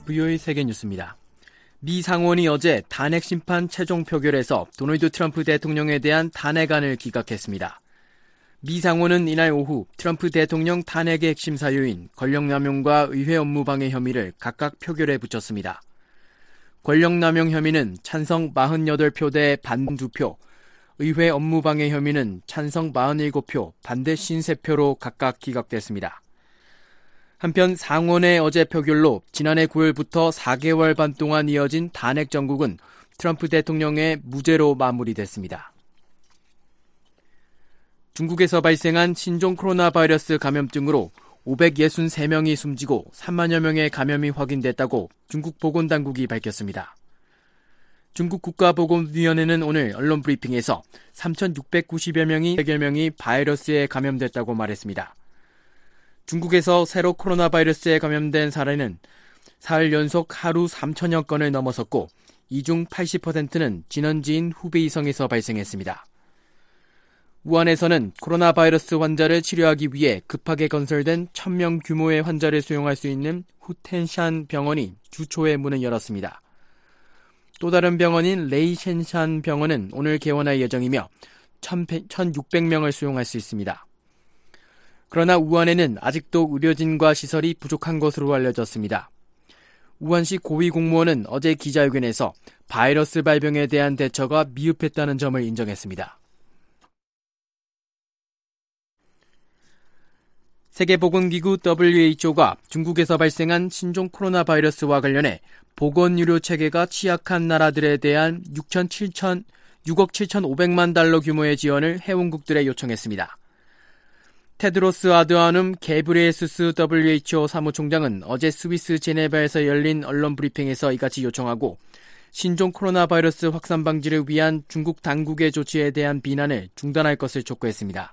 VOA 세계뉴스입니다. 미 상원이 어제 탄핵 심판 최종 표결에서 도널드 트럼프 대통령에 대한 탄핵안을 기각했습니다. 미 상원은 이날 오후 트럼프 대통령 탄핵의 핵심 사유인 권력남용과 의회 업무방해 혐의를 각각 표결에 붙였습니다. 권력남용 혐의는 찬성 48표 대 반 2표, 의회 업무방해 혐의는 찬성 47표, 반대 53표로 각각 기각됐습니다. 한편 상원의 어제 표결로 지난해 9월부터 4개월 반 동안 이어진 탄핵 정국은 트럼프 대통령의 무죄로 마무리됐습니다. 중국에서 발생한 신종 코로나 바이러스 감염증으로 563명이 숨지고 3만여 명의 감염이 확인됐다고 중국 보건당국이 밝혔습니다. 중국 국가보건위원회는 오늘 언론 브리핑에서 3,690여 명이 바이러스에 감염됐다고 말했습니다. 중국에서 새로 코로나 바이러스에 감염된 사례는 사흘 연속 하루 3천여 건을 넘어섰고 이 중 80%는 진원지인 후베이성에서 발생했습니다. 우한에서는 코로나 바이러스 환자를 치료하기 위해 급하게 건설된 1,000명 규모의 환자를 수용할 수 있는 후텐샨 병원이 주 초에 문을 열었습니다. 또 다른 병원인 레이셴샨 병원은 오늘 개원할 예정이며 1,600명을 수용할 수 있습니다. 그러나 우한에는 아직도 의료진과 시설이 부족한 것으로 알려졌습니다. 우한시 고위 공무원은 어제 기자회견에서 바이러스 발병에 대한 대처가 미흡했다는 점을 인정했습니다. 세계보건기구 WHO가 중국에서 발생한 신종 코로나 바이러스와 관련해 보건의료 체계가 취약한 나라들에 대한 6억 7,500만 달러 규모의 지원을 회원국들에 요청했습니다. 테드로스 아드하눔 게브리에수스 WHO 사무총장은 어제 스위스 제네바에서 열린 언론 브리핑에서 이같이 요청하고 신종 코로나 바이러스 확산 방지를 위한 중국 당국의 조치에 대한 비난을 중단할 것을 촉구했습니다.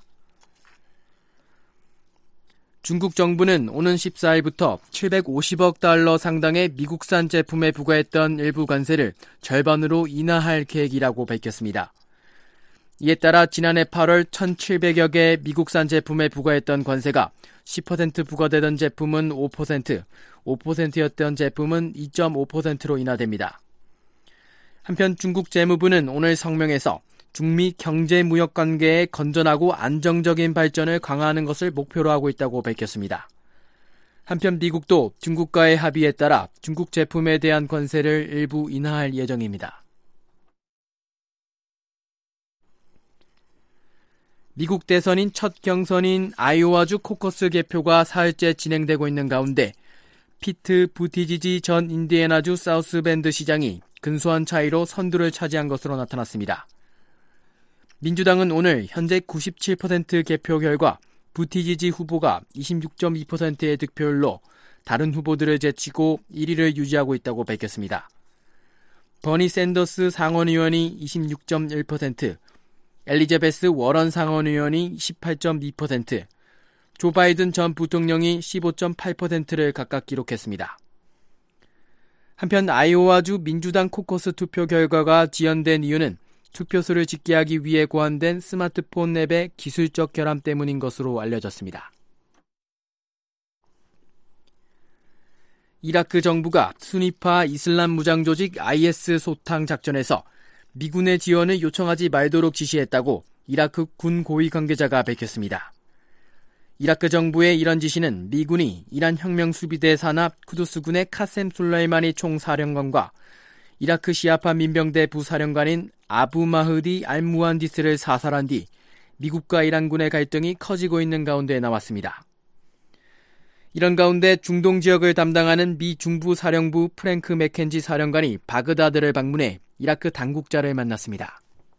중국 정부는 오는 14일부터 750억 달러 상당의 미국산 제품에 부과했던 일부 관세를 절반으로 인하할 계획이라고 밝혔습니다. 이에 따라 지난해 8월 1,700여 개 미국산 제품에 부과했던 관세가 10% 부과되던 제품은 5%, 5%였던 제품은 2.5%로 인하됩니다. 한편 중국 재무부는 오늘 성명에서 중미 경제-무역 관계의 건전하고 안정적인 발전을 강화하는 것을 목표로 하고 있다고 밝혔습니다. 한편 미국도 중국과의 합의에 따라 중국 제품에 대한 관세를 일부 인하할 예정입니다. 미국 대선인 첫 경선인 아이오와주 코커스 개표가 사흘째 진행되고 있는 가운데 피트 부티지지 전 인디애나주 사우스밴드 시장이 근소한 차이로 선두를 차지한 것으로 나타났습니다. 민주당은 오늘 현재 97% 개표 결과 부티지지 후보가 26.2%의 득표율로 다른 후보들을 제치고 1위를 유지하고 있다고 밝혔습니다. 버니 샌더스 상원의원이 26.1%, 엘리자베스 워런 상원의원이 18.2%, 조 바이든 전 부통령이 15.8%를 각각 기록했습니다. 한편 아이오와주 민주당 코커스 투표 결과가 지연된 이유는 투표수를 집계하기 위해 고안된 스마트폰 앱의 기술적 결함 때문인 것으로 알려졌습니다. 이라크 정부가 순위파 이슬람 무장 조직 IS 소탕 작전에서 미군의 지원을 요청하지 말도록 지시했다고 이라크 군 고위 관계자가 밝혔습니다. 이라크 정부의 이런 지시는 미군이 이란 혁명수비대 산하 쿠두스군의 카셈 솔라이마니 총사령관과 이라크 시아파 민병대 부사령관인 아부 마흐디 알무한디스를 사살한 뒤 미국과 이란군의 갈등이 커지고 있는 가운데 나왔습니다. 이런 가운데 중동 지역을 담당하는 미 중부사령부 프랭크 맥켄지 사령관이 바그다드를 방문해 이라크 당국자를 만났습니다.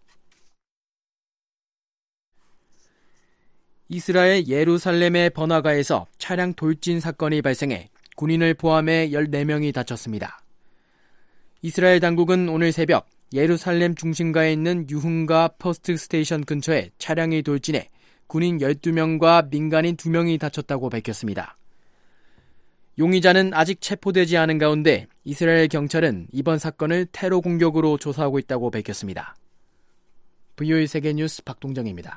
이스라엘 예루살렘의 번화가에서 차량 돌진 사건이 발생해 군인을 포함해 14명이 다쳤습니다. 이스라엘 당국은 오늘 새벽 예루살렘 중심가에 있는 유흥가 퍼스트 스테이션 근처에 차량이 돌진해 군인 12명과 민간인 2명이 다쳤다고 밝혔습니다. 용의자는 아직 체포되지 않은 가운데 이스라엘 경찰은 이번 사건을 테러 공격으로 조사하고 있다고 밝혔습니다. VOA 세계뉴스 박동정입니다.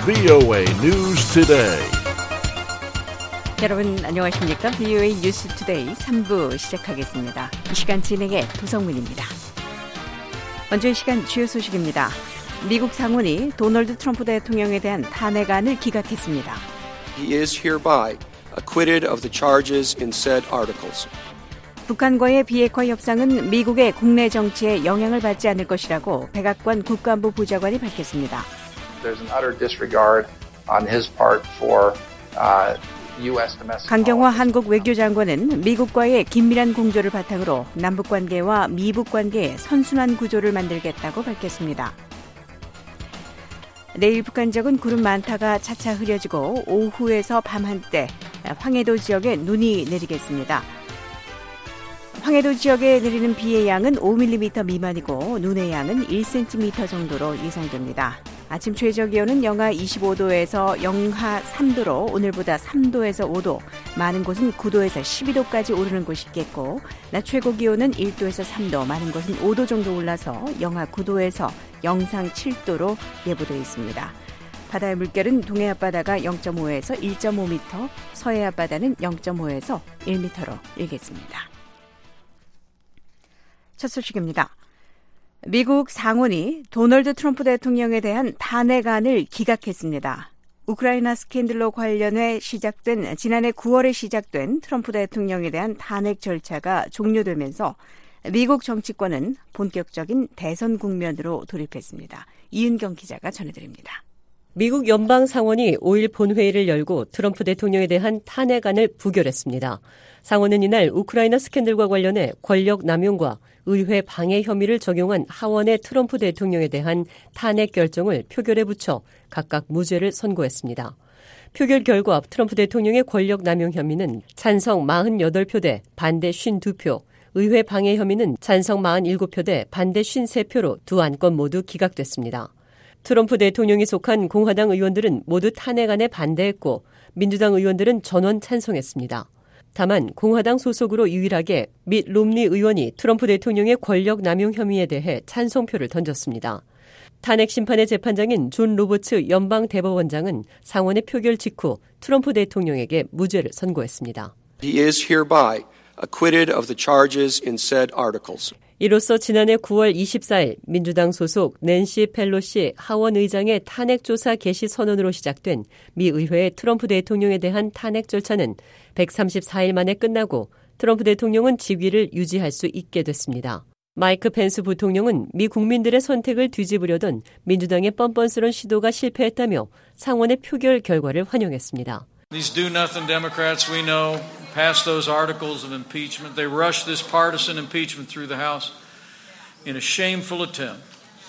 VOA News Today. 여러분 안녕하십니까? VOA 뉴스 투데이 3부 시작하겠습니다. 이 시간 진행의 도성문입니다. 먼저 이 시간 주요 소식입니다. 미국 상원이 도널드 트럼프 대통령에 대한 탄핵안을 기각했습니다. He is hereby acquitted of the charges in said articles. 북한과의 비핵화 협상은 미국의 국내 정치에 영향을 받지 않을 것이라고 백악관 국가안보 보좌관이 밝혔습니다. There's an utter disregard on his part for U.S. domestic. 강경화 한국 외교장관은 미국과의 긴밀한 공조를 바탕으로 남북 관계와 미북 관계의 선순환 구조를 만들겠다고 밝혔습니다. 내일 북한 지역은 구름 많다가 차차 흐려지고 오후에서 밤 한때 황해도 지역에 눈이 내리겠습니다. 황해도 지역에 내리는 비의 양은 5mm 미만이고 눈의 양은 1cm 정도로 예상됩니다. 아침 최저 기온은 영하 25도에서 영하 3도로 오늘보다 3도에서 5도, 많은 곳은 9도에서 12도까지 오르는 곳이 있겠고 낮 최고 기온은 1도에서 3도, 많은 곳은 5도 정도 올라서 영하 9도에서 영상 7도로 예보되어 있습니다. 바다의 물결은 동해 앞바다가 0.5에서 1.5m, 서해 앞바다는 0.5에서 1m로 일겠습니다. 첫 소식입니다. 미국 상원이 도널드 트럼프 대통령에 대한 탄핵안을 기각했습니다. 우크라이나 스캔들로 관련해 지난해 9월에 시작된 트럼프 대통령에 대한 탄핵 절차가 종료되면서 미국 정치권은 본격적인 대선 국면으로 돌입했습니다. 이은경 기자가 전해드립니다. 미국 연방 상원이 5일 본회의를 열고 트럼프 대통령에 대한 탄핵안을 부결했습니다. 상원은 이날 우크라이나 스캔들과 관련해 권력 남용과 의회 방해 혐의를 적용한 하원의 트럼프 대통령에 대한 탄핵 결정을 표결에 붙여 각각 무죄를 선고했습니다. 표결 결과 트럼프 대통령의 권력 남용 혐의는 찬성 48표 대 반대 52표, 의회 방해 혐의는 찬성 47표 대 반대 53표로 두 안건 모두 기각됐습니다. 트럼프 대통령이 속한 공화당 의원들은 모두 탄핵안에 반대했고 민주당 의원들은 전원 찬성했습니다. 다만 공화당 소속으로 유일하게 밋 롬니 의원이 트럼프 대통령의 권력 남용 혐의에 대해 찬성표를 던졌습니다. 탄핵 심판의 재판장인 존 로버츠 연방 대법원장은 상원의 표결 직후 트럼프 대통령에게 무죄를 선고했습니다. He is hereby acquitted of the charges in said articles. 이로써 지난해 9월 24일 민주당 소속 낸시 펠로시 하원 의장의 탄핵 조사 개시 선언으로 시작된 미 의회의 트럼프 대통령에 대한 탄핵 절차는 134일 만에 끝나고 트럼프 대통령은 직위를 유지할 수 있게 됐습니다. 마이크 펜스 부통령은 미 국민들의 선택을 뒤집으려던 민주당의 뻔뻔스런 시도가 실패했다며 상원의 표결 결과를 환영했습니다. These do-nothing Democrats we know passed those articles of impeachment. They rushed this partisan impeachment through the House in a shameful attempt,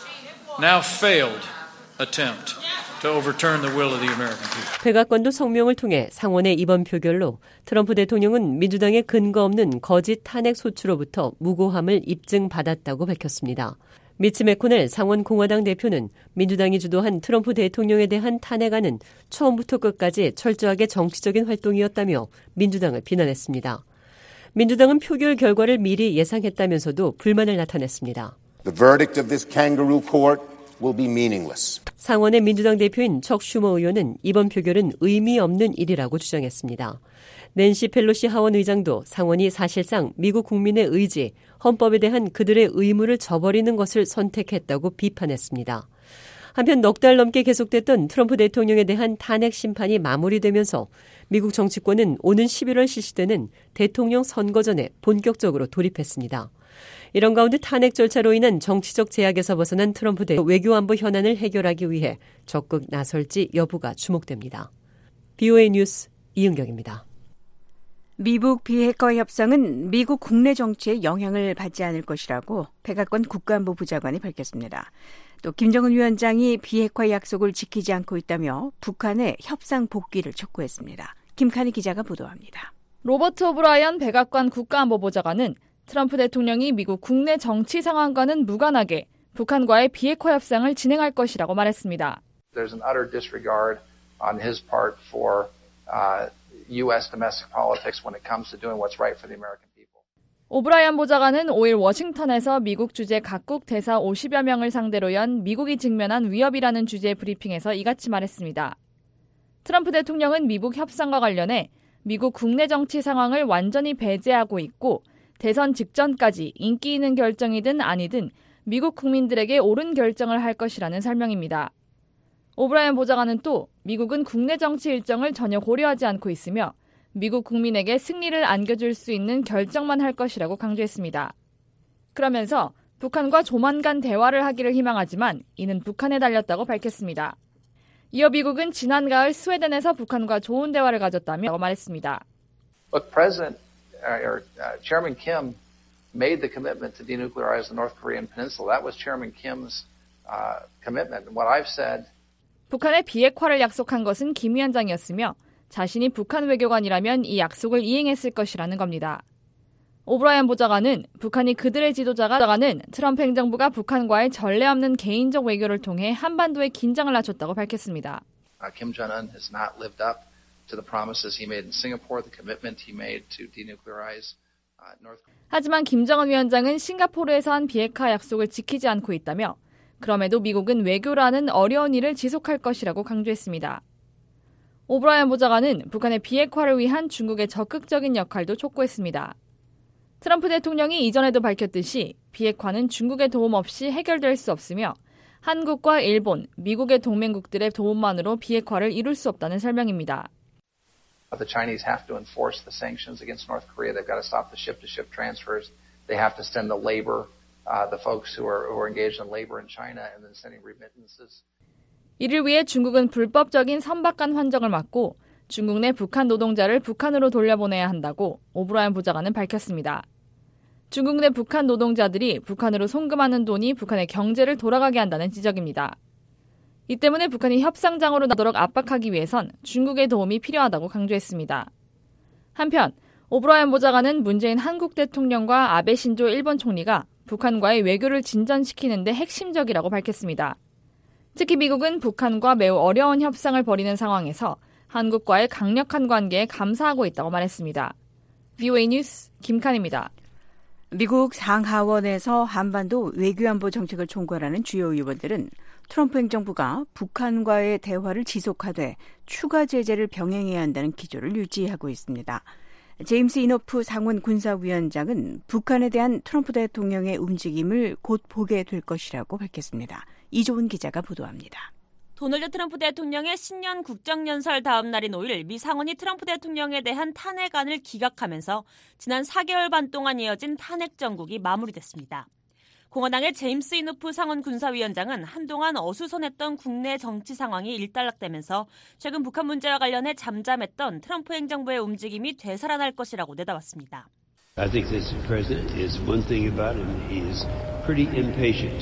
now failed attempt to overturn the will of the American people. 백악관도 성명을 통해 상원의 이번 표결로 트럼프 대통령은 민주당의 근거 없는 거짓 탄핵 소추로부터 무고함을 입증받았다고 밝혔습니다. 미치 매코넬 상원 공화당 대표는 민주당이 주도한 트럼프 대통령에 대한 탄핵안은 처음부터 끝까지 철저하게 정치적인 활동이었다며 민주당을 비난했습니다. 민주당은 표결 결과를 미리 예상했다면서도 불만을 나타냈습니다. The verdict of this kangaroo court will be meaningless. 상원의 민주당 대표인 척 슈머 의원은 이번 표결은 의미 없는 일이라고 주장했습니다. 낸시 펠로시 하원 의장도 상원이 사실상 미국 국민의 의지, 헌법에 대한 그들의 의무를 저버리는 것을 선택했다고 비판했습니다. 한편 넉 달 넘게 계속됐던 트럼프 대통령에 대한 탄핵 심판이 마무리되면서 미국 정치권은 오는 11월 실시되는 대통령 선거 전에 본격적으로 돌입했습니다. 이런 가운데 탄핵 절차로 인한 정치적 제약에서 벗어난 트럼프 대 외교안보 현안을 해결하기 위해 적극 나설지 여부가 주목됩니다. VOA 뉴스 이은경입니다. 미북 비핵화 협상은 미국 국내 정치에 영향을 받지 않을 것이라고 백악관 국가안보 보좌관이 밝혔습니다. 또 김정은 위원장이 비핵화 약속을 지키지 않고 있다며 북한의 협상 복귀를 촉구했습니다. 김칸희 기자가 보도합니다. 로버트 오브라이언 백악관 국가안보보좌관은 트럼프 대통령이 미국 국내 정치 상황과는 무관하게 북한과의 비핵화 협상을 진행할 것이라고 말했습니다. There's an utter disregard on his part for U.S. domestic politics when it comes to doing what's right for the American people. 오브라이언 보좌관은 5일 워싱턴에서 미국 주재 각국 대사 50여 명을 상대로 연 미국이 직면한 위협이라는 주제의 브리핑에서 이같이 말했습니다. 트럼프 대통령은 미국 협상과 관련해 미국 국내 정치 상황을 완전히 배제하고 있고 대선 직전까지 인기 있는 결정이든 아니든 미국 국민들에게 옳은 결정을 할 것이라는 설명입니다. 오브라이언 보좌관은 또 미국은 국내 정치 일정을 전혀 고려하지 않고 있으며 미국 국민에게 승리를 안겨줄 수 있는 결정만 할 것이라고 강조했습니다. 그러면서 북한과 조만간 대화를 하기를 희망하지만 이는 북한에 달렸다고 밝혔습니다. 이어 미국은 지난 가을 스웨덴에서 북한과 좋은 대화를 가졌다며 말했습니다. Look, Chairman Kim made the commitment to denuclearize the North Korean peninsula. That was Chairman Kim's commitment. And what I've said. 북한의 비핵화를 약속한 것은 김 위원장이었으며 자신이 북한 외교관이라면 이 약속을 이행했을 것이라는 겁니다. 오브라이언 보좌관은 북한이 그들의 지도자가는 트럼프 행정부가 북한과의 전례 없는 개인적 외교를 통해 한반도의 긴장을 낮췄다고 밝혔습니다. Kim Jong-un has not lived up to the promises he made in Singapore, the commitment he made to denuclearize North Korea. 하지만 김정은 위원장은 싱가포르에서 한 비핵화 약속을 지키지 않고 있다며 그럼에도 미국은 외교라는 어려운 일을 지속할 것이라고 강조했습니다. 오브라이언 보좌관은 북한의 비핵화를 위한 중국의 적극적인 역할도 촉구했습니다. 트럼프 대통령이 이전에도 밝혔듯이 비핵화는 중국의 도움 없이 해결될 수 없으며 한국과 일본, 미국의 동맹국들의 도움만으로 비핵화를 이룰 수 없다는 설명입니다. The Chinese have to enforce the sanctions against North Korea. They've got to stop the ship-to-ship transfers. They have to send the labor, the folks who are engaged in labor in China, and then sending remittances. 이를 위해 중국은 불법적인 선박간 환정을 막고 중국 내 북한 노동자를 북한으로 돌려보내야 한다고 오브라이언 보좌관은 밝혔습니다. 중국 내 북한 노동자들이 북한으로 송금하는 돈이 북한의 경제를 돌아가게 한다는 지적입니다. 이 때문에 북한이 협상장으로 나도록 압박하기 위해선 중국의 도움이 필요하다고 강조했습니다. 한편 오브라이언 보좌관은 문재인 한국 대통령과 아베 신조 일본 총리가 북한과의 외교를 진전시키는 데 핵심적이라고 밝혔습니다. 특히 미국은 북한과 매우 어려운 협상을 벌이는 상황에서 한국과의 강력한 관계에 감사하고 있다고 말했습니다. VOA 뉴스 김칸입니다. 미국 상하원에서 한반도 외교안보 정책을 총괄하는 주요 의원들은 트럼프 행정부가 북한과의 대화를 지속하되 추가 제재를 병행해야 한다는 기조를 유지하고 있습니다. 제임스 이노프 상원 군사위원장은 북한에 대한 트럼프 대통령의 움직임을 곧 보게 될 것이라고 밝혔습니다. 이조은 기자가 보도합니다. 도널드 트럼프 대통령의 신년 국정연설 다음 날인 5일 미 상원이 트럼프 대통령에 대한 탄핵안을 기각하면서 지난 4개월 반 동안 이어진 탄핵 정국이 마무리됐습니다. 공화당의 제임스 이노프 상원 군사위원장은 한동안 어수선했던 국내 정치 상황이 일단락되면서 최근 북한 문제와 관련해 잠잠했던 트럼프 행정부의 움직임이 되살아날 것이라고 내다봤습니다. I think this president is one thing about him. He is pretty impatient.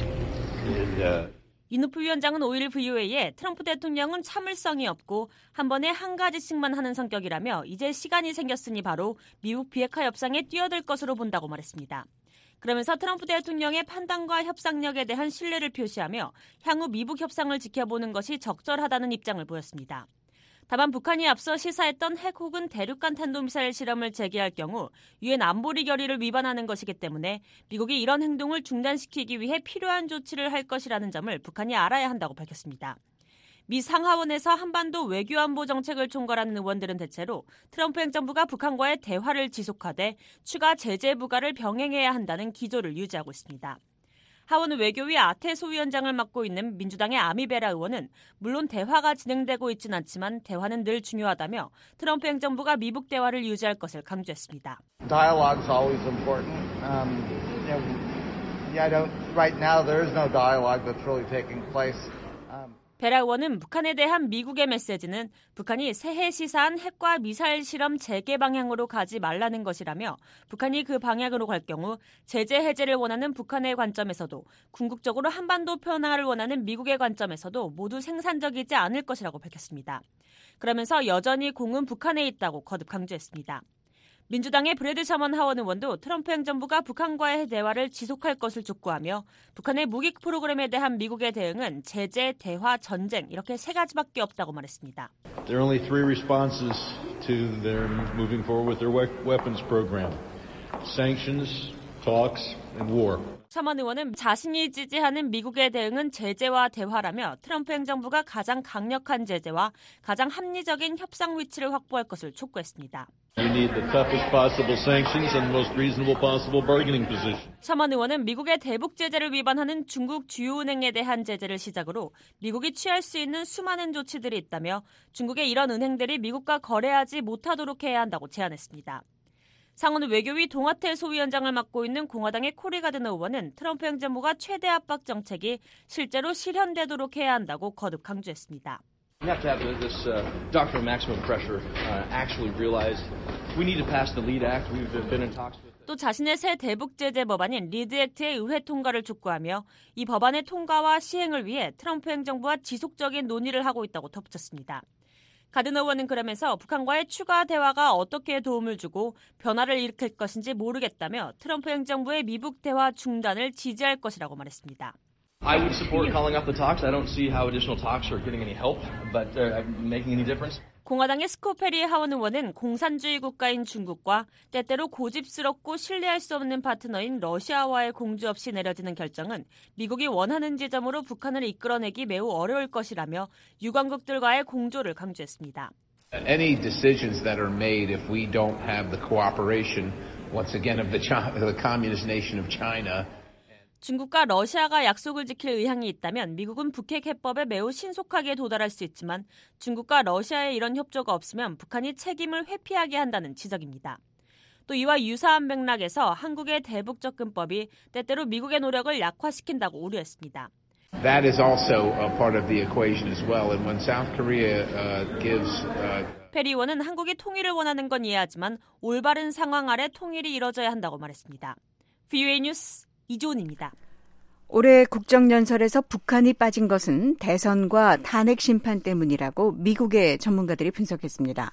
이노프 위원장은 5일 VOA에 트럼프 대통령은 참을성이 없고 한 번에 한 가지씩만 하는 성격이라며 이제 시간이 생겼으니 바로 미국 비핵화 협상에 뛰어들 것으로 본다고 말했습니다. 그러면서 트럼프 대통령의 판단과 협상력에 대한 신뢰를 표시하며 향후 미북 협상을 지켜보는 것이 적절하다는 입장을 보였습니다. 다만 북한이 앞서 시사했던 핵 혹은 대륙간 탄도미사일 실험을 재개할 경우 유엔 안보리 결의를 위반하는 것이기 때문에 미국이 이런 행동을 중단시키기 위해 필요한 조치를 할 것이라는 점을 북한이 알아야 한다고 밝혔습니다. 미 상하원에서 한반도 외교안보 정책을 총괄하는 의원들은 대체로 트럼프 행정부가 북한과의 대화를 지속하되 추가 제재 부과를 병행해야 한다는 기조를 유지하고 있습니다. 하원은 외교위 아태 소위원장을 맡고 있는 민주당의 아미베라 의원은 물론 대화가 진행되고 있진 않지만 대화는 늘 중요하다며 트럼프 행정부가 미북 대화를 유지할 것을 강조했습니다. Dialogue is always important. Right now there is no dialogue that's really taking place. 베라 의원은 북한에 대한 미국의 메시지는 북한이 새해 시사한 핵과 미사일 실험 재개 방향으로 가지 말라는 것이라며 북한이 그 방향으로 갈 경우 제재 해제를 원하는 북한의 관점에서도 궁극적으로 한반도 평화를 원하는 미국의 관점에서도 모두 생산적이지 않을 것이라고 밝혔습니다. 그러면서 여전히 공은 북한에 있다고 거듭 강조했습니다. 민주당의 브래드 셔먼 하원 의원도 트럼프 행정부가 북한과의 대화를 지속할 것을 촉구하며 북한의 무기 프로그램에 대한 미국의 대응은 제재, 대화, 전쟁 이렇게 세 가지밖에 없다고 말했습니다. There are only three responses to their moving forward with their weapons program. sanctions, talks, and war. 샤먼 의원은 자신이 지지하는 미국의 대응은 제재와 대화라며 트럼프 행정부가 가장 강력한 제재와 가장 합리적인 협상 위치를 확보할 것을 촉구했습니다. We need the toughest possible sanctions and the most reasonable possible bargaining position. 샤먼 의원은 미국의 대북 제재를 위반하는 중국 주요 은행에 대한 제재를 시작으로 미국이 취할 수 있는 수많은 조치들이 있다며 중국의 이런 은행들이 미국과 거래하지 못하도록 해야 한다고 제안했습니다. 상원 외교위 동아태 소위원장을 맡고 있는 공화당의 코리 가드너 의원은 트럼프 행정부가 최대 압박 정책이 실제로 실현되도록 해야 한다고 거듭 강조했습니다. We have to have this doctrine of maximum pressure actually realized. We need to pass the LEAD Act. We've been in talks with. 또 자신의 새 대북 제재 법안인 리드 액트의 의회 통과를 촉구하며 이 법안의 통과와 시행을 위해 트럼프 행정부와 지속적인 논의를 하고 있다고 덧붙였습니다. 가드너 의원은 그러면서 북한과의 추가 대화가 어떻게 도움을 주고 변화를 일으킬 것인지 모르겠다며 트럼프 행정부의 미북 대화 중단을 지지할 것이라고 말했습니다. I would support calling off the talks. I don't see how additional talks are getting any help, but making any difference. 공화당의 스코페리 하원 의원은 공산주의 국가인 중국과 때때로 고집스럽고 신뢰할 수 없는 파트너인 러시아와의 공조 없이 내려지는 결정은 미국이 원하는 지점으로 북한을 이끌어내기 매우 어려울 것이라며 유관국들과의 공조를 강조했습니다. Any decisions that are made if we don't have the cooperation once again of the communist nation of China. 중국과 러시아가 약속을 지킬 의향이 있다면 미국은 북핵 해법에 매우 신속하게 도달할 수 있지만 중국과 러시아의 이런 협조가 없으면 북한이 책임을 회피하게 한다는 지적입니다. 또 이와 유사한 맥락에서 한국의 대북 접근법이 때때로 미국의 노력을 약화시킨다고 우려했습니다. That is also a part of the equation as well. And when South Korea gives 페리 의원은 한국이 통일을 원하는 건 이해하지만 올바른 상황 아래 통일이 이뤄져야 한다고 말했습니다. VOA 뉴스 이조은입니다. 올해 국정연설에서 북한이 빠진 것은 대선과 탄핵 심판 때문이라고 미국의 전문가들이 분석했습니다.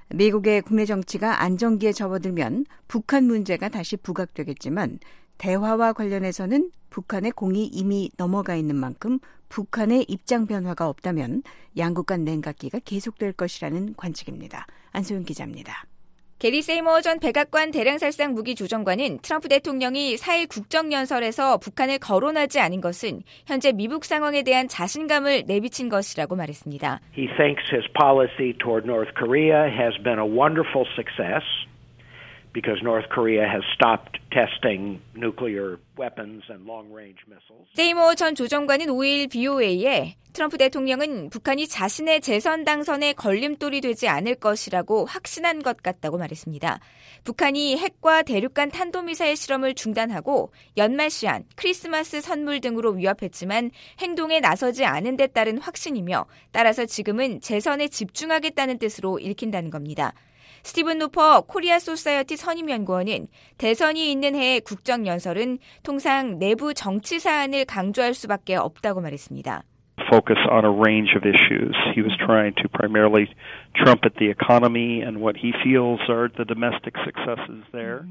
미국의 국내 정치가 안정기에 접어들면 북한 문제가 다시 부각되겠지만 대화와 관련해서는 북한의 공이 이미 넘어가 있는 만큼 북한의 입장 변화가 없다면 양국 간 냉각기가 계속될 것이라는 관측입니다. 안소영 기자입니다. 게리 세이머 전 백악관 대량살상 무기조정관은 트럼프 대통령이 4일 국정연설에서 북한을 거론하지 않은 것은 현재 미북 상황에 대한 자신감을 내비친 것이라고 말했습니다. He thinks his policy toward North Korea has been a wonderful success because North Korea has stopped testing nuclear weapons and long-range missiles. 세이머 전 조정관은 5일 BOA에 트럼프 대통령은 북한이 자신의 재선 당선에 걸림돌이 되지 않을 것이라고 확신한 것 같다고 말했습니다. 북한이 핵과 대륙간 탄도미사일 실험을 중단하고 연말 시한, 크리스마스 선물 등으로 위협했지만 행동에 나서지 않은 데 따른 확신이며 따라서 지금은 재선에 집중하겠다는 뜻으로 읽힌다는 겁니다. 스티븐 노퍼 코리아 소사이어티 선임연구원은 대선이 있는 해의 국정연설은 통상 내부 정치 사안을 강조할 수밖에 없다고 말했습니다. Focus on a range of issues. He was trying to primarily trumpet the economy and what he feels are the domestic successes there.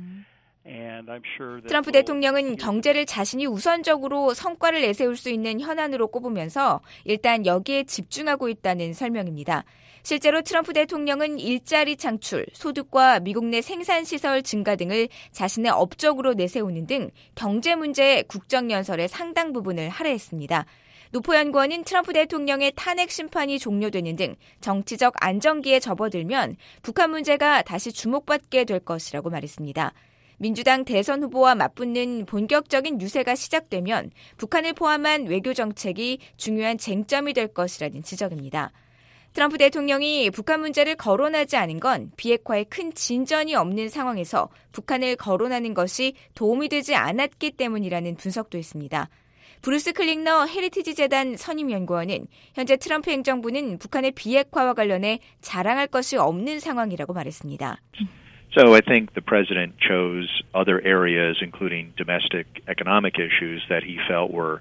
트럼프 대통령은 경제를 자신이 우선적으로 성과를 내세울 수 있는 현안으로 꼽으면서 일단 여기에 집중하고 있다는 설명입니다. 실제로 트럼프 대통령은 일자리 창출, 소득과 미국 내 생산시설 증가 등을 자신의 업적으로 내세우는 등 경제 문제의 국정연설의 상당 부분을 할애했습니다. 노포 연구원은 트럼프 대통령의 탄핵 심판이 종료되는 등 정치적 안정기에 접어들면 북한 문제가 다시 주목받게 될 것이라고 말했습니다. 민주당 대선 후보와 맞붙는 본격적인 유세가 시작되면 북한을 포함한 외교 정책이 중요한 쟁점이 될 것이라는 지적입니다. 트럼프 대통령이 북한 문제를 거론하지 않은 건 비핵화에 큰 진전이 없는 상황에서 북한을 거론하는 것이 도움이 되지 않았기 때문이라는 분석도 있습니다. 브루스 클링너 헤리티지 재단 선임연구원은 현재 트럼프 행정부는 북한의 비핵화와 관련해 자랑할 것이 없는 상황이라고 말했습니다. So I think the president chose other areas, including domestic economic issues that he felt were,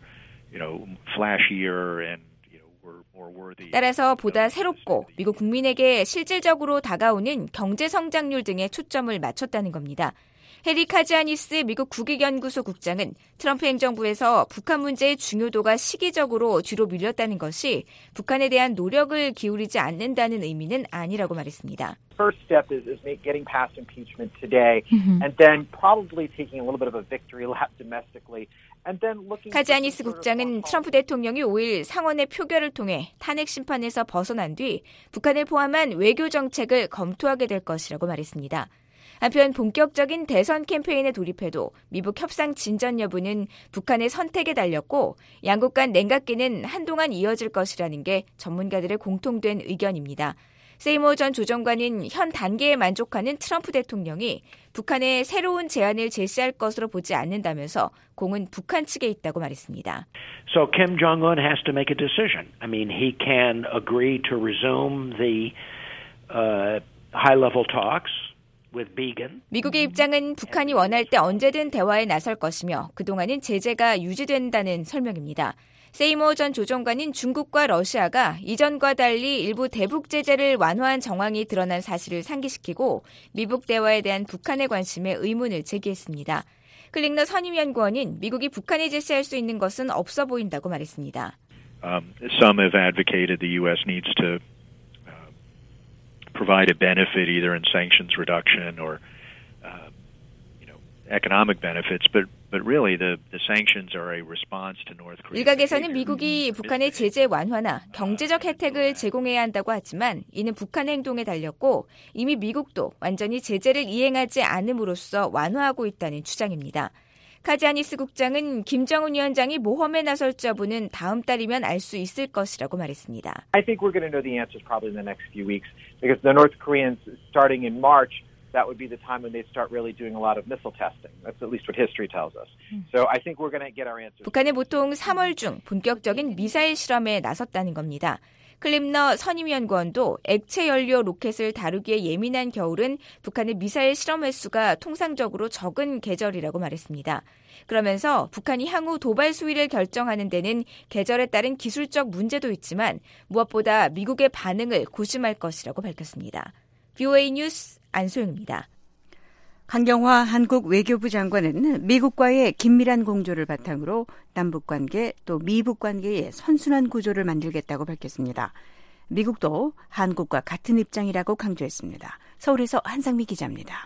flashier and more worthy. 따라서 보다 새롭고 미국 국민에게 실질적으로 다가오는 경제 성장률 등에 초점을 맞췄다는 겁니다. 해리 카지아니스 미국 국익연구소 국장은 트럼프 행정부에서 북한 문제의 중요도가 시기적으로 뒤로 밀렸다는 것이 북한에 대한 노력을 기울이지 않는다는 의미는 아니라고 말했습니다. First step is getting past impeachment today, and then probably taking a little bit of a victory lap domestically. 카지아니스 국장은 트럼프 대통령이 5일 상원의 표결을 통해 탄핵 심판에서 벗어난 뒤 북한을 포함한 외교 정책을 검토하게 될 것이라고 말했습니다. 한편 본격적인 대선 캠페인에 돌입해도 미북 협상 진전 여부는 북한의 선택에 달렸고 양국 간 냉각기는 한동안 이어질 것이라는 게 전문가들의 공통된 의견입니다. 세이모 전 조정관은 현 단계에 만족하는 트럼프 대통령이 북한에 새로운 제안을 제시할 것으로 보지 않는다면서 공은 북한 측에 있다고 말했습니다. So Kim Jong-un has to make a decision. I mean, he can agree to resume the high-level talks with Began. 미국의 입장은 북한이 원할 때 언제든 대화에 나설 것이며 그동안은 제재가 유지된다는 설명입니다. 세이모 전 조정관은 중국과 러시아가 이전과 달리 일부 대북 제재를 완화한 정황이 드러난 사실을 상기시키고 미북 대화에 대한 북한의 관심에 의문을 제기했습니다. 클링너 선임연구원은 미국이 북한에 제시할 수 있는 것은 없어 보인다고 말했습니다. Some have advocated the U.S. needs to provide a benefit either in sanctions reduction or economic benefits, but really the sanctions are a response to North Korea. 일각에서는 미국이 북한의 제재 완화나 경제적 혜택을 제공해야 한다고 하지만 이는 북한의 행동에 달렸고 이미 미국도 완전히 제재를 이행하지 않음으로써 완화하고 있다는 주장입니다. 카지아니스 국장은 김정은 위원장이 모험에 나설지 여부는 다음 달이면 알 수 있을 것이라고 말했습니다. I think we're going to know the answers probably in the next few weeks because the North Koreans starting in March that would be the time when they start really doing a lot of missile testing. That's at least what history tells us. So I think we're going to get our answers. 북한은 보통 3월 중 본격적인 미사일 실험에 나섰다는 겁니다. 클림너 선임연구원도 액체 연료 로켓을 다루기에 예민한 겨울은 북한의 미사일 실험 횟수가 통상적으로 적은 계절이라고 말했습니다. 그러면서 북한이 향후 도발 수위를 결정하는 데는 계절에 따른 기술적 문제도 있지만 무엇보다 미국의 반응을 고심할 것이라고 밝혔습니다. VOA 뉴스 안소영입니다. 강경화 한국 외교부 장관은 미국과의 긴밀한 공조를 바탕으로 남북관계 또 미북관계의 선순환 구조를 만들겠다고 밝혔습니다. 미국도 한국과 같은 입장이라고 강조했습니다. 서울에서 한상미 기자입니다.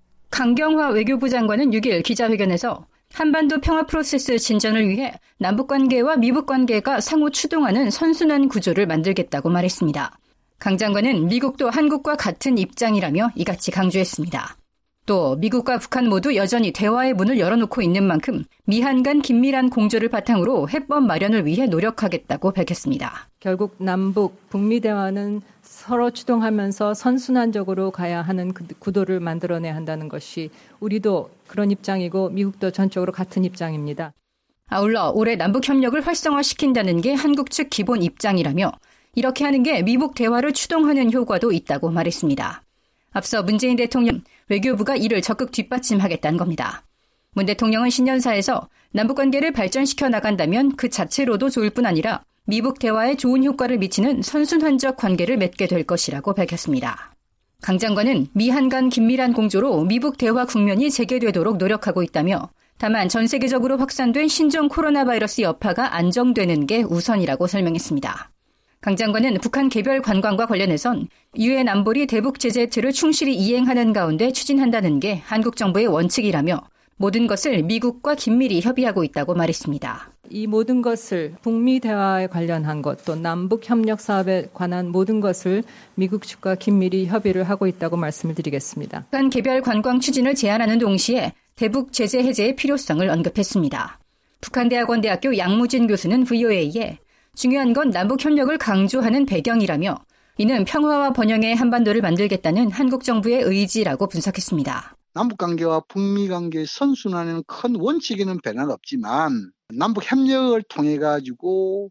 강경화 외교부 장관은 6일 기자회견에서 한반도 평화 프로세스 진전을 위해 남북관계와 미북관계가 상호 추동하는 선순환 구조를 만들겠다고 말했습니다. 강 장관은 미국도 한국과 같은 입장이라며 이같이 강조했습니다. 또 미국과 북한 모두 여전히 대화의 문을 열어놓고 있는 만큼 미한 간 긴밀한 공조를 바탕으로 해법 마련을 위해 노력하겠다고 밝혔습니다. 결국 남북, 북미 대화는 서로 추동하면서 선순환적으로 가야 하는 구도를 만들어내야 한다는 것이 우리도 그런 입장이고 미국도 전적으로 같은 입장입니다. 아울러 올해 남북 협력을 활성화시킨다는 게 한국 측 기본 입장이라며 이렇게 하는 게 미북 대화를 추동하는 효과도 있다고 말했습니다. 앞서 문재인 대통령 외교부가 이를 적극 뒷받침하겠다는 겁니다. 문 대통령은 신년사에서 남북관계를 발전시켜 나간다면 그 자체로도 좋을 뿐 아니라 미북 대화에 좋은 효과를 미치는 선순환적 관계를 맺게 될 것이라고 밝혔습니다. 강 장관은 미한 간 긴밀한 공조로 미북 대화 국면이 재개되도록 노력하고 있다며 다만 전 세계적으로 확산된 신종 코로나 바이러스 여파가 안정되는 게 우선이라고 설명했습니다. 강 장관은 북한 개별 관광과 관련해선 유엔 안보리 대북 제재 틀을 충실히 이행하는 가운데 추진한다는 게 한국 정부의 원칙이라며 모든 것을 미국과 긴밀히 협의하고 있다고 말했습니다. 이 모든 것을 북미 대화에 관련한 것 또 남북 협력 사업에 관한 모든 것을 미국 측과 긴밀히 협의를 하고 있다고 말씀을 드리겠습니다. 북한 개별 관광 추진을 제안하는 동시에 대북 제재 해제의 필요성을 언급했습니다. 북한대학원대학교 양무진 교수는 VOA에 중요한 건 남북 협력을 강조하는 배경이라며 이는 평화와 번영의 한반도를 만들겠다는 한국 정부의 의지라고 분석했습니다. 남북관계와 북미관계의 선순환에는 큰 원칙에는 변화는 없지만 남북 협력을 통해 가지고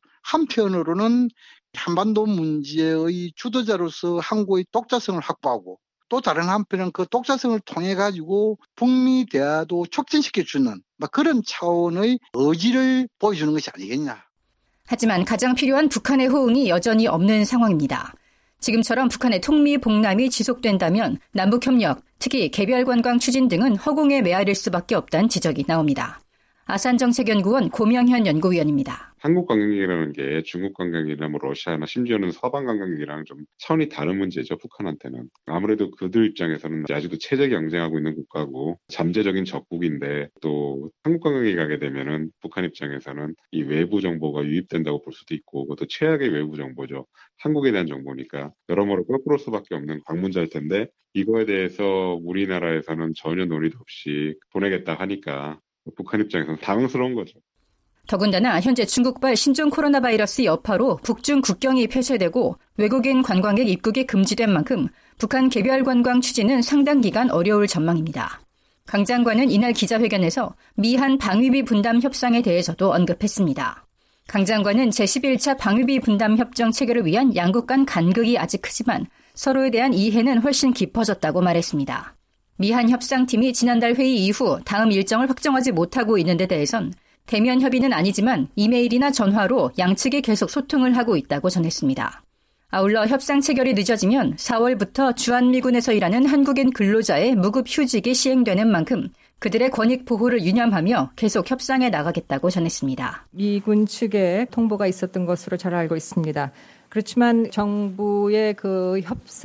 한편으로는 한반도 문제의 주도자로서 한국의 독자성을 확보하고 또 다른 한편은 그 독자성을 통해 가지고 북미 대화도 촉진시켜주는 그런 차원의 의지를 보여주는 것이 아니겠냐. 하지만 가장 필요한 북한의 호응이 여전히 없는 상황입니다. 지금처럼 북한의 통미봉남이 지속된다면 남북협력, 특히 개별관광 추진 등은 허공에 메아릴 수밖에 없다는 지적이 나옵니다. 아산정책연구원 고명현 연구위원입니다. 한국 관광객이라는 게 중국 관광객이나 러시아나 심지어는 서방 관광객이랑 좀 차원이 다른 문제죠. 북한한테는. 아무래도 그들 입장에서는 아직도 체제 경쟁하고 있는 국가고 잠재적인 적국인데 또 한국 관광객이 가게 되면은 북한 입장에서는 이 외부 정보가 유입된다고 볼 수도 있고 그것도 최악의 외부 정보죠. 한국에 대한 정보니까 여러모로 꺾을 수밖에 없는 방문자일 텐데 이거에 대해서 우리나라에서는 전혀 논의도 없이 보내겠다 하니까 북한 입장에서는 당황스러운 거죠. 더군다나 현재 중국발 신종 코로나 바이러스 여파로 북중 국경이 폐쇄되고 외국인 관광객 입국이 금지된 만큼 북한 개별 관광 추진은 상당 기간 어려울 전망입니다. 강 장관은 이날 기자회견에서 미한 방위비 분담 협상에 대해서도 언급했습니다. 강 장관은 제11차 방위비 분담 협정 체결을 위한 양국 간 간극이 아직 크지만 서로에 대한 이해는 훨씬 깊어졌다고 말했습니다. 미한 협상팀이 지난달 회의 이후 다음 일정을 확정하지 못하고 있는 데 대해선 대면 협의는 아니지만 이메일이나 전화로 양측이 계속 소통을 하고 있다고 전했습니다. 아울러 협상 체결이 늦어지면 4월부터 주한미군에서 일하는 한국인 근로자의 무급 휴직이 시행되는 만큼 그들의 권익 보호를 유념하며 계속 협상에 나가겠다고 전했습니다. 미군 측에 통보가 있었던 것으로 잘 알고 있습니다. 그렇지만 정부의 그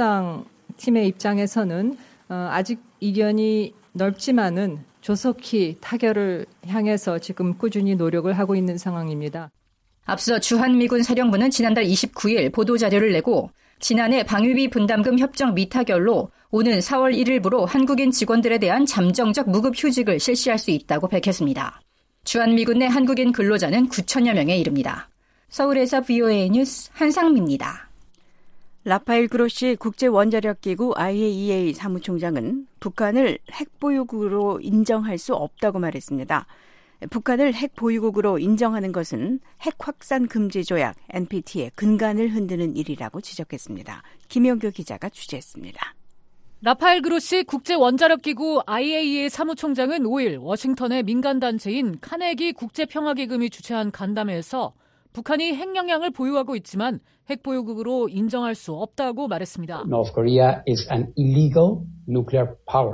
협상팀의 입장에서는 아직 이견이 넓지만은 조속히 타결을 향해서 지금 꾸준히 노력을 하고 있는 상황입니다. 앞서 주한미군 사령부는 지난달 29일 보도자료를 내고 지난해 방위비 분담금 협정 미타결로 오는 4월 1일부로 한국인 직원들에 대한 잠정적 무급 휴직을 실시할 수 있다고 밝혔습니다. 주한미군 내 한국인 근로자는 9천여 명에 이릅니다. 서울에서 VOA 뉴스 한상미입니다. 라파엘 그로시 국제원자력기구 IAEA 사무총장은 북한을 핵보유국으로 인정할 수 없다고 말했습니다. 북한을 핵보유국으로 인정하는 것은 핵확산 금지 조약 NPT의 근간을 흔드는 일이라고 지적했습니다. 김영규 기자가 취재했습니다. 라파엘 그로시 국제원자력기구 IAEA 사무총장은 5일 워싱턴의 민간단체인 카네기 국제평화기금이 주최한 간담회에서 북한이 핵영향을 보유하고 있지만 핵보유국으로 인정할 수 없다고 말했습니다. North Korea is an illegal nuclear power.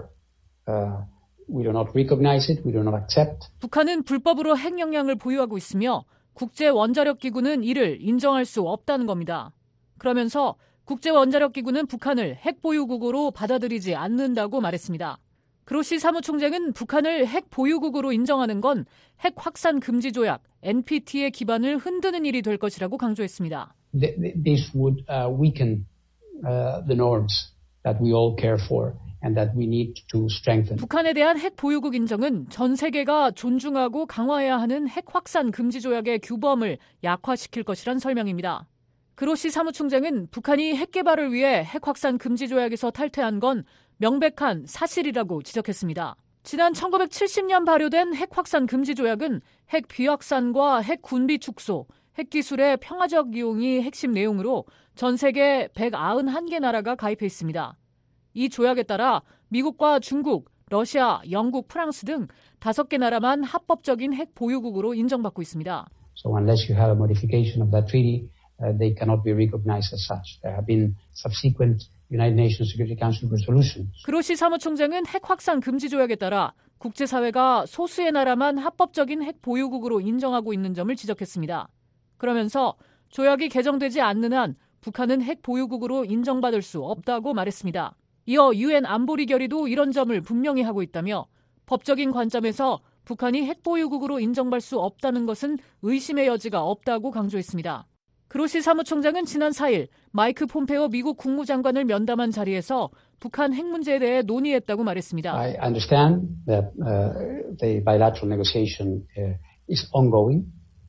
We do not recognize it. We do not accept. 북한은 불법으로 핵영향을 보유하고 있으며 국제원자력기구는 이를 인정할 수 없다는 겁니다. 그러면서 국제원자력기구는 북한을 핵보유국으로 받아들이지 않는다고 말했습니다. 그로시 사무총장은 북한을 핵보유국으로 인정하는 건 핵확산 금지 조약 NPT의 기반을 흔드는 일이 될 것이라고 강조했습니다. This would weaken the norms that we all care for and that we need to strengthen. 북한에 대한 핵보유국 인정은 전 세계가 존중하고 강화해야 하는 핵확산 금지 조약의 규범을 약화시킬 것이란 설명입니다. 그로시 사무총장은 북한이 핵개발을 위해 핵확산 금지 조약에서 탈퇴한 건 명백한 사실이라고 지적했습니다. 지난 1970년 발효된 핵확산 금지 조약은 핵 비확산과 핵 군비 축소, 핵기술의 평화적 이용이 핵심 내용으로 전 세계 191개 나라가 가입해 있습니다. 이 조약에 따라 미국과 중국, 러시아, 영국, 프랑스 등 5개 나라만 합법적인 핵 보유국으로 인정받고 있습니다. So unless you have a modification of that treaty, they cannot be recognized as such. There have been subsequent United Nations Security Council resolutions. 그로시 사무총장은 핵 확산 금지 조약에 따라 국제사회가 소수의 나라만 합법적인 핵 보유국으로 인정하고 있는 점을 지적했습니다. 그러면서 조약이 개정되지 않는 한 북한은 핵 보유국으로 인정받을 수 없다고 말했습니다. 이어 UN 안보리 결의도 이런 점을 분명히 하고 있다며 법적인 관점에서 북한이 핵 보유국으로 인정받을 수 없다는 것은 의심의 여지가 없다고 강조했습니다. 그로시 사무총장은 지난 4일 마이크 폼페오 미국 국무장관을 면담한 자리에서 북한 핵 문제에 대해 논의했다고 말했습니다. I understand that the bilateral negotiation is ongoing.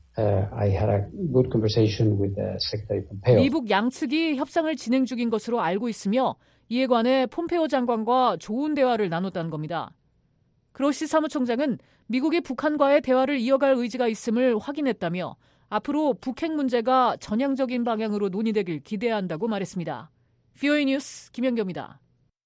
I had a good conversation with Secretary Pompeo. 미북 양측이 협상을 진행 중인 것으로 알고 있으며 이에 관해 폼페오 장관과 좋은 대화를 나눴다는 겁니다. 그로시 사무총장은 미국이 북한과의 대화를 이어갈 의지가 있음을 확인했다며 앞으로 북핵 문제가 전향적인 방향으로 논의되길 기대한다고 말했습니다. VOA 뉴스 김연경입니다.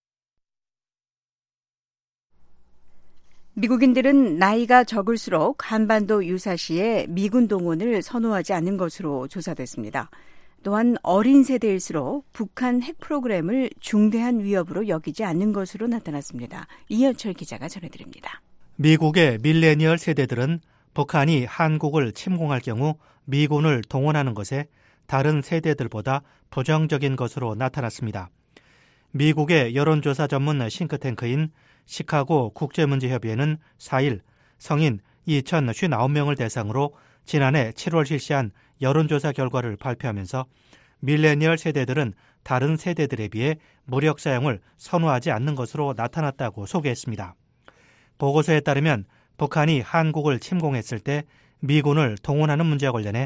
미국인들은 나이가 적을수록 한반도 유사시에 미군 동원을 선호하지 않는 것으로 조사됐습니다. 또한 어린 세대일수록 북한 핵 프로그램을 중대한 위협으로 여기지 않는 것으로 나타났습니다. 이현철 기자가 전해드립니다. 미국의 밀레니얼 세대들은 북한이 한국을 침공할 경우 미군을 동원하는 것에 다른 세대들보다 부정적인 것으로 나타났습니다. 미국의 여론조사 전문 싱크탱크인 시카고 국제문제협의회는 4일 성인 2,059명을 대상으로 지난해 7월 실시한 여론조사 결과를 발표하면서 밀레니얼 세대들은 다른 세대들에 비해 무력 사용을 선호하지 않는 것으로 나타났다고 소개했습니다. 보고서에 따르면 북한이 한국을 침공했을 때 미군을 동원하는 문제와 관련해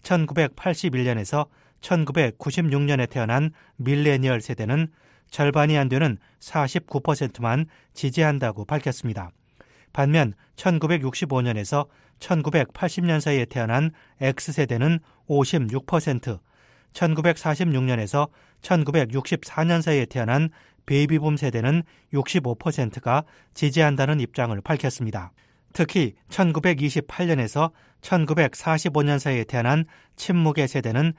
1981년에서 1996년에 태어난 밀레니얼 세대는 절반이 안 되는 49%만 지지한다고 밝혔습니다. 반면 1965년에서 1980년 사이에 태어난 X세대는 56%, 1946년에서 1964년 사이에 태어난 베이비붐 세대는 65%가 지지한다는 입장을 밝혔습니다. 특히 1928년에서 1945년 사이에 태어난 친무계 세대는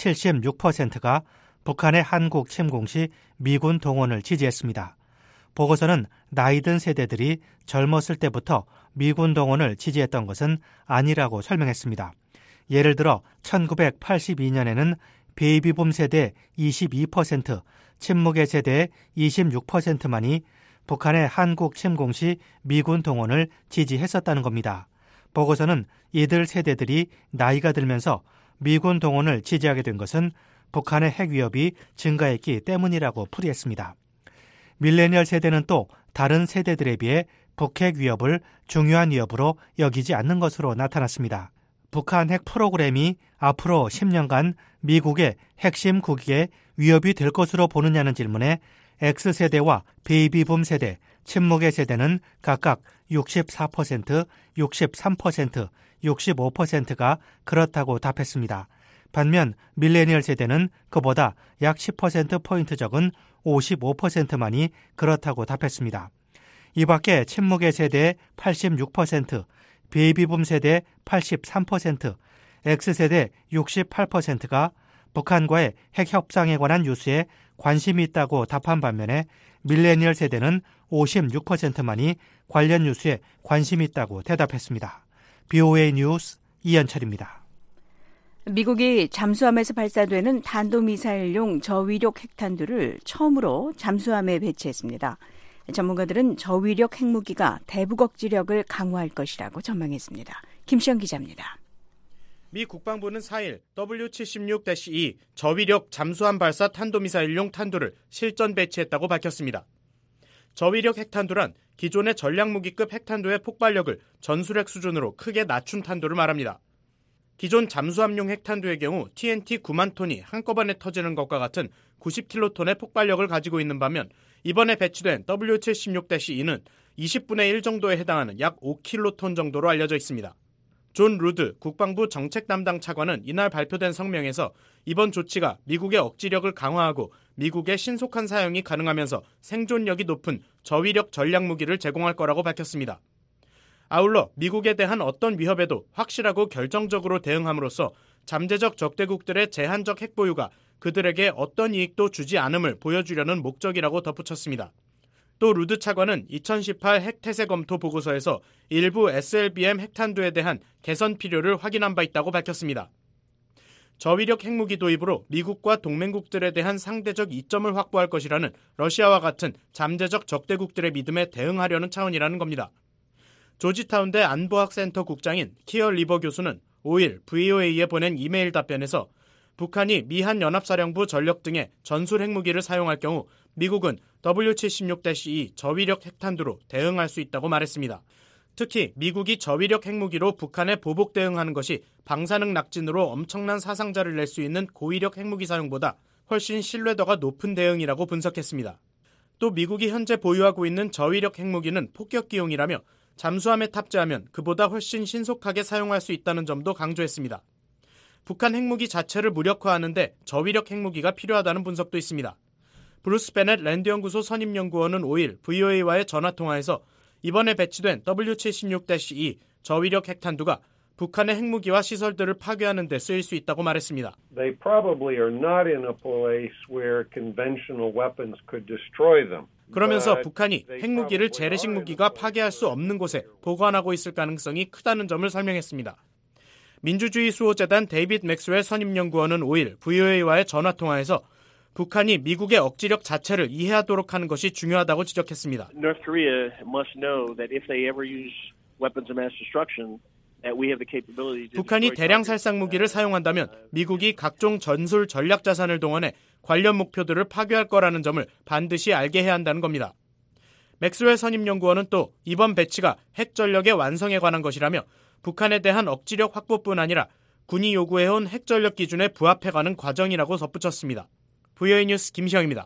76%가 북한의 한국 침공 시 미군 동원을 지지했습니다. 보고서는 나이 든 세대들이 젊었을 때부터 미군 동원을 지지했던 것은 아니라고 설명했습니다. 예를 들어 1982년에는 베이비붐 세대 22%, 친무계 세대의 26%만이 북한의 한국 침공 시 미군 동원을 지지했었다는 겁니다. 보고서는 이들 세대들이 나이가 들면서 미군 동원을 지지하게 된 것은 북한의 핵 위협이 증가했기 때문이라고 풀이했습니다. 밀레니얼 세대는 또 다른 세대들에 비해 북핵 위협을 중요한 위협으로 여기지 않는 것으로 나타났습니다. 북한 핵 프로그램이 앞으로 10년간 미국의 핵심 국익에 위협이 될 것으로 보느냐는 질문에 X세대와 베이비붐 세대, 친무계 세대는 각각 64%, 63%, 65%가 그렇다고 답했습니다. 반면 밀레니얼 세대는 그보다 약 10%포인트 적은 55%만이 그렇다고 답했습니다. 이 밖에 친무계 세대의 86%, 베이비붐 세대 83%, X세대 68%가 북한과의 핵 협상에 관한 뉴스에 관심이 있다고 답한 반면에 밀레니얼 세대는 56%만이 관련 뉴스에 관심이 있다고 대답했습니다. BOA 뉴스 이현철입니다. 미국이 잠수함에서 발사되는 탄도미사일용 저위력 핵탄두를 처음으로 잠수함에 배치했습니다. 전문가들은 저위력 핵무기가 대북 억지력을 강화할 것이라고 전망했습니다. 김시영 기자입니다. 미 국방부는 4일 W-76-2 저위력 잠수함 발사 탄도미사일용 탄두를 실전 배치했다고 밝혔습니다. 저위력 핵탄두란 기존의 전략무기급 핵탄두의 폭발력을 전술핵 수준으로 크게 낮춘 탄두를 말합니다. 기존 잠수함용 핵탄두의 경우 TNT 9만 톤이 한꺼번에 터지는 것과 같은 90킬로톤의 폭발력을 가지고 있는 반면 이번에 배치된 W-76-2는 20분의 1 정도에 해당하는 약 5킬로톤 정도로 알려져 있습니다. 존 루드 국방부 정책 담당 차관은 이날 발표된 성명에서 이번 조치가 미국의 억지력을 강화하고 미국의 신속한 사용이 가능하면서 생존력이 높은 저위력 전략무기를 제공할 거라고 밝혔습니다. 아울러 미국에 대한 어떤 위협에도 확실하고 결정적으로 대응함으로써 잠재적 적대국들의 제한적 핵보유가 그들에게 어떤 이익도 주지 않음을 보여주려는 목적이라고 덧붙였습니다. 또 루드 차관은 2018 핵태세 검토 보고서에서 일부 SLBM 핵탄두에 대한 개선 필요를 확인한 바 있다고 밝혔습니다. 저위력 핵무기 도입으로 미국과 동맹국들에 대한 상대적 이점을 확보할 것이라는 러시아와 같은 잠재적 적대국들의 믿음에 대응하려는 차원이라는 겁니다. 조지타운대 안보학센터 국장인 키어 리버 교수는 5일 VOA에 보낸 이메일 답변에서 북한이 미한 연합사령부 전력 등의 전술 핵무기를 사용할 경우 미국은 W-76-2 저위력 핵탄두로 대응할 수 있다고 말했습니다. 특히 미국이 저위력 핵무기로 북한에 보복 대응하는 것이 방사능 낙진으로 엄청난 사상자를 낼 수 있는 고위력 핵무기 사용보다 훨씬 신뢰도가 높은 대응이라고 분석했습니다. 또 미국이 현재 보유하고 있는 저위력 핵무기는 폭격기용이라며 잠수함에 탑재하면 그보다 훨씬 신속하게 사용할 수 있다는 점도 강조했습니다. 북한 핵무기 자체를 무력화하는데 저위력 핵무기가 필요하다는 분석도 있습니다. 브루스 베넷 랜드연구소 선임연구원은 5일 VOA와의 전화통화에서 이번에 배치된 W-76-2 저위력 핵탄두가 북한의 핵무기와 시설들을 파괴하는 데 쓰일 수 있다고 말했습니다. They probably are not in a place where conventional weapons could destroy them. 그러면서 북한이 핵무기를 재래식 무기가 파괴할 수 없는 곳에 보관하고 있을 가능성이 크다는 점을 설명했습니다. 민주주의 수호재단 데이빗 맥스웰 선임연구원은 5일 VOA와의 전화통화에서 북한이 미국의 억지력 자체를 이해하도록 하는 것이 중요하다고 지적했습니다. North Korea must know that if they ever use weapons of mass destruction, that we have the capability to 북한이 대량 살상 무기를 사용한다면 미국이 각종 전술 전략 자산을 동원해 관련 목표들을 파괴할 거라는 점을 반드시 알게 해야 한다는 겁니다. 맥스웰 선임연구원은 또 이번 배치가 핵 전력의 완성에 관한 것이라며 북한에 대한 억지력 확보뿐 아니라 군이 요구해온 핵 전력 기준에 부합해가는 과정이라고 덧붙였습니다. VOA 뉴스 김시영입니다.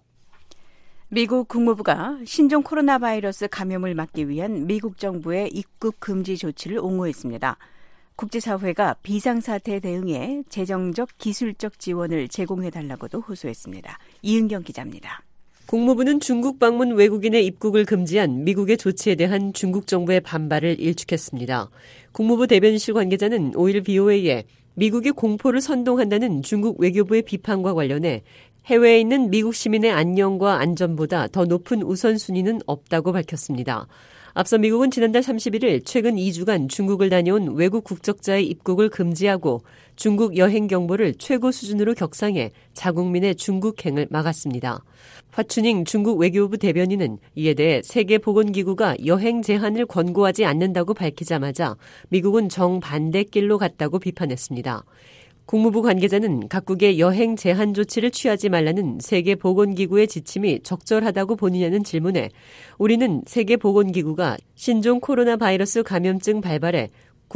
미국 국무부가 신종 코로나 바이러스 감염을 막기 위한 미국 정부의 입국 금지 조치를 옹호했습니다. 국제사회가 비상사태에 대응해 재정적, 기술적 지원을 제공해달라고도 호소했습니다. 이은경 기자입니다. 국무부는 중국 방문 외국인의 입국을 금지한 미국의 조치에 대한 중국 정부의 반발을 일축했습니다. 국무부 대변인실 관계자는 5일 VOA에 미국이 공포를 선동한다는 중국 외교부의 비판과 관련해 해외에 있는 미국 시민의 안녕과 안전보다 더 높은 우선순위는 없다고 밝혔습니다. 앞서 미국은 지난달 31일 최근 2주간 중국을 다녀온 외국 국적자의 입국을 금지하고 중국 여행 경보를 최고 수준으로 격상해 자국민의 중국행을 막았습니다. 화춘잉 중국 외교부 대변인은 이에 대해 세계보건기구가 여행 제한을 권고하지 않는다고 밝히자마자 미국은 정반대 길로 갔다고 비판했습니다. 국무부 관계자는 각국의 여행 제한 조치를 취하지 말라는 세계보건기구의 지침이 적절하다고 보느냐는 질문에 우리는 세계보건기구가 신종 코로나 바이러스 감염증 발발에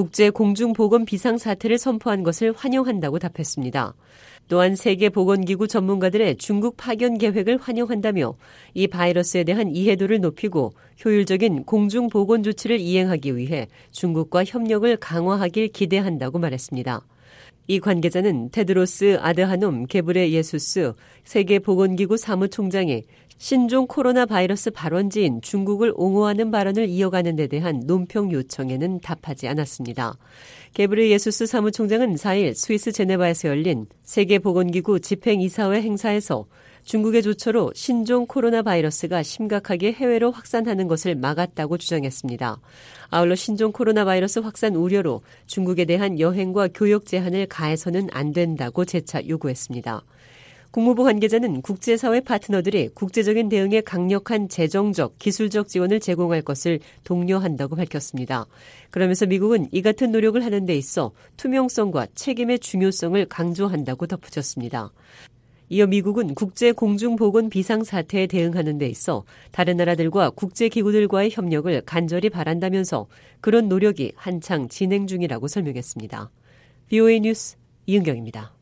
국제공중보건 비상사태를 선포한 것을 환영한다고 답했습니다. 또한 세계보건기구 전문가들의 중국 파견 계획을 환영한다며 이 바이러스에 대한 이해도를 높이고 효율적인 공중보건 조치를 이행하기 위해 중국과 협력을 강화하길 기대한다고 말했습니다. 이 관계자는 테드로스 아드하놈 게브레예수스 세계보건기구 사무총장이 신종 코로나 바이러스 발원지인 중국을 옹호하는 발언을 이어가는 데 대한 논평 요청에는 답하지 않았습니다. 게브레예수스 사무총장은 4일 스위스 제네바에서 열린 세계보건기구 집행이사회 행사에서 중국의 조처로 신종 코로나 바이러스가 심각하게 해외로 확산하는 것을 막았다고 주장했습니다. 아울러 신종 코로나 바이러스 확산 우려로 중국에 대한 여행과 교역 제한을 가해서는 안 된다고 재차 요구했습니다. 국무부 관계자는 국제사회 파트너들이 국제적인 대응에 강력한 재정적, 기술적 지원을 제공할 것을 독려한다고 밝혔습니다. 그러면서 미국은 이 같은 노력을 하는 데 있어 투명성과 책임의 중요성을 강조한다고 덧붙였습니다. 이어 미국은 국제공중보건 비상사태에 대응하는 데 있어 다른 나라들과 국제기구들과의 협력을 간절히 바란다면서 그런 노력이 한창 진행 중이라고 설명했습니다. VOA 뉴스 이은경입니다.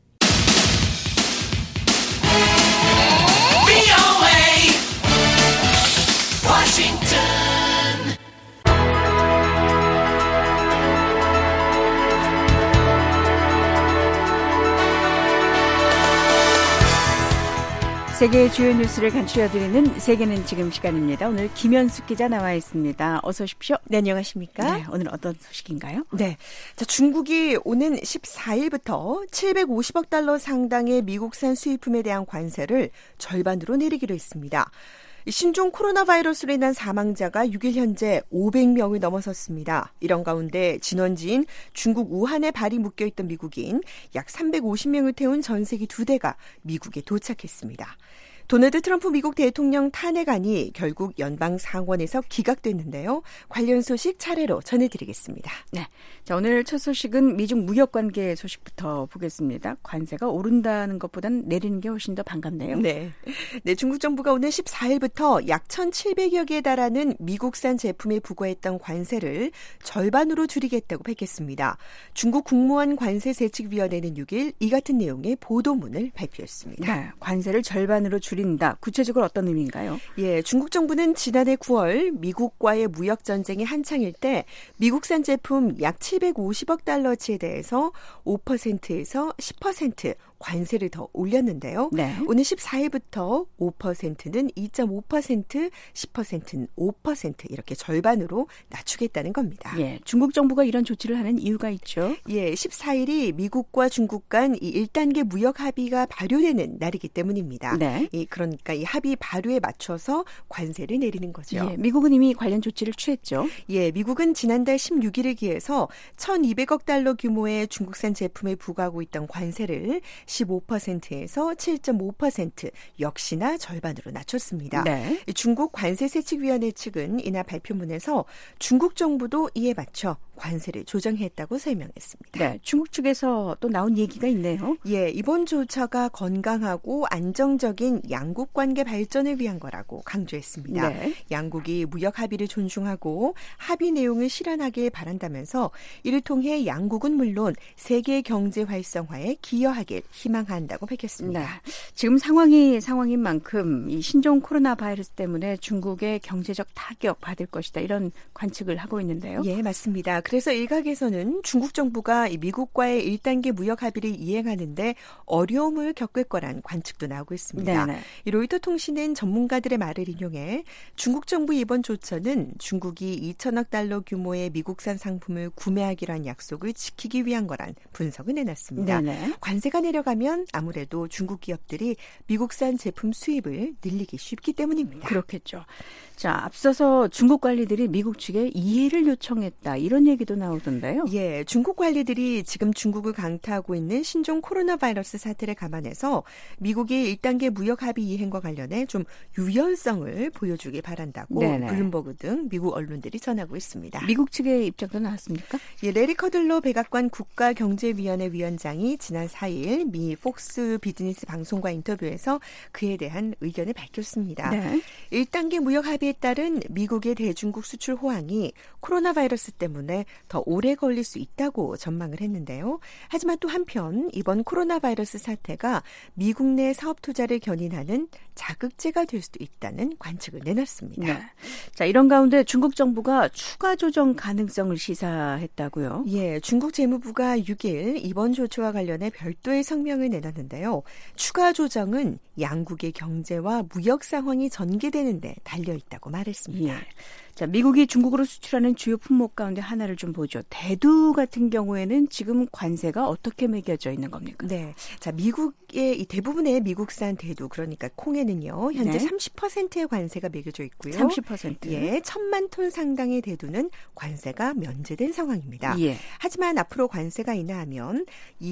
세계의 주요 뉴스를 간추려드리는 세계는 지금 시간입니다. 오늘 김현숙 기자 나와 있습니다. 어서 오십시오. 네, 안녕하십니까? 네, 오늘 어떤 소식인가요? 네, 자, 중국이 오는 14일부터 750억 달러 상당의 미국산 수입품에 대한 관세를 절반으로 내리기로 했습니다. 신종 코로나 바이러스로 인한 사망자가 6일 현재 500명을 넘어섰습니다. 이런 가운데 진원지인 중국 우한에 발이 묶여있던 미국인 약 350명을 태운 전세기 2대가 미국에 도착했습니다. 도널드 트럼프 미국 대통령 탄핵안이 결국 연방 상원에서 기각됐는데요. 관련 소식 차례로 전해드리겠습니다. 네, 자, 오늘 첫 소식은 미중 무역관계 소식부터 보겠습니다. 관세가 오른다는 것보다는 내리는 게 훨씬 더 반갑네요. 네, 중국 정부가 오늘 14일부터 약 1,700여 개에 달하는 미국산 제품에 부과했던 관세를 절반으로 줄이겠다고 밝혔습니다. 중국 국무원 관세세칙위원회는 6일 이 같은 내용의 보도문을 발표했습니다. 네, 관세를 절반으로 줄인다. 구체적으로 어떤 의미인가요? 예, 중국 정부는 지난해 9월 미국과의 무역 전쟁이 한창일 때 미국산 제품 약 750억 달러치에 대해서 5%에서 10% 관세를 더 올렸는데요. 네. 오늘 14일부터 5%는 2.5%, 10%는 5% 이렇게 절반으로 낮추겠다는 겁니다. 예, 중국 정부가 이런 조치를 하는 이유가 있죠. 예, 14일이 미국과 중국 간 이 1단계 무역 합의가 발효되는 날이기 때문입니다. 네. 그러니까 이 합의 발효에 맞춰서 관세를 내리는 거죠. 예, 미국은 이미 관련 조치를 취했죠. 예, 미국은 지난달 16일을 기해서 1,200억 달러 규모의 중국산 제품에 부과하고 있던 관세를 15%에서 7.5% 역시나 절반으로 낮췄습니다. 네. 중국 관세세칙위원회 측은 이날 발표문에서 중국 정부도 이에 맞춰 관세를 조정했다고 설명했습니다. 네, 중국 측에서 또 나온 얘기가 있네요. 예, 이번 조처가 건강하고 안정적인 양국 관계 발전을 위한 거라고 강조했습니다. 네. 양국이 무역 합의를 존중하고 합의 내용을 실현하길 바란다면서 이를 통해 양국은 물론 세계 경제 활성화에 기여하길 희망한다고 밝혔습니다. 네. 지금 상황인 만큼 이 신종 코로나 바이러스 때문에 중국의 경제적 타격 받을 것이다 이런 관측을 하고 있는데요. 예, 맞습니다. 그래서 일각에서는 중국 정부가 미국과의 1단계 무역 합의를 이행하는데 어려움을 겪을 거란 관측도 나오고 있습니다. 네네. 이 로이터 통신은 전문가들의 말을 인용해 중국 정부 이번 조처는 중국이 2천억 달러 규모의 미국산 상품을 구매하기로 한 약속을 지키기 위한 거란 분석을 내놨습니다. 네네. 관세가 내려가면 아무래도 중국 기업들이 미국산 제품 수입을 늘리기 쉽기 때문입니다. 그렇겠죠. 자, 앞서서 중국 관리들이 미국 측에 이해를 요청했다 이런 얘기도 나오던데요. 예, 중국 관리들이 지금 중국을 강타하고 있는 신종 코로나 바이러스 사태를 감안해서 미국이 1단계 무역 합의 이행과 관련해 좀 유연성을 보여주길 바란다고 네네. 블룸버그 등 미국 언론들이 전하고 있습니다. 미국 측의 입장도 나왔습니까? 예, 레리 커들러 백악관 국가경제위원회 위원장이 지난 4일 미 폭스 비즈니스 방송과 인터뷰에서 그에 대한 의견을 밝혔습니다. 네. 1단계 무역 합의에 따른 미국의 대중국 수출 호황이 코로나 바이러스 때문에 더 오래 걸릴 수 있다고 전망을 했는데요. 하지만 또 한편 이번 코로나 바이러스 사태가 미국 내 사업 투자를 견인하는 자극제가 될 수도 있다는 관측을 내놨습니다. 네. 자, 이런 가운데 중국 정부가 추가 조정 가능성을 시사했다고요? 예, 중국 재무부가 6일 이번 조치와 관련해 별도의 성명을 내놨는데요. 추가 조정은 양국의 경제와 무역 상황이 전개되는 데 달려있다고 말했습니다. 예. 자, 미국이 중국으로 수출하는 주요 품목 가운데 하나를 좀 보죠. 대두 같은 경우에는 지금 관세가 어떻게 매겨져 있는 겁니까? 네. 자, 미국의 이 대부분의 미국산 대두, 그러니까 콩에는요, 현재 네. 30%의 관세가 매겨져 있고요. 30%? 예. 1,000만 톤 상당의 대두는 관세가 면제된 상황입니다. 예. 하지만 앞으로 관세가 인하하면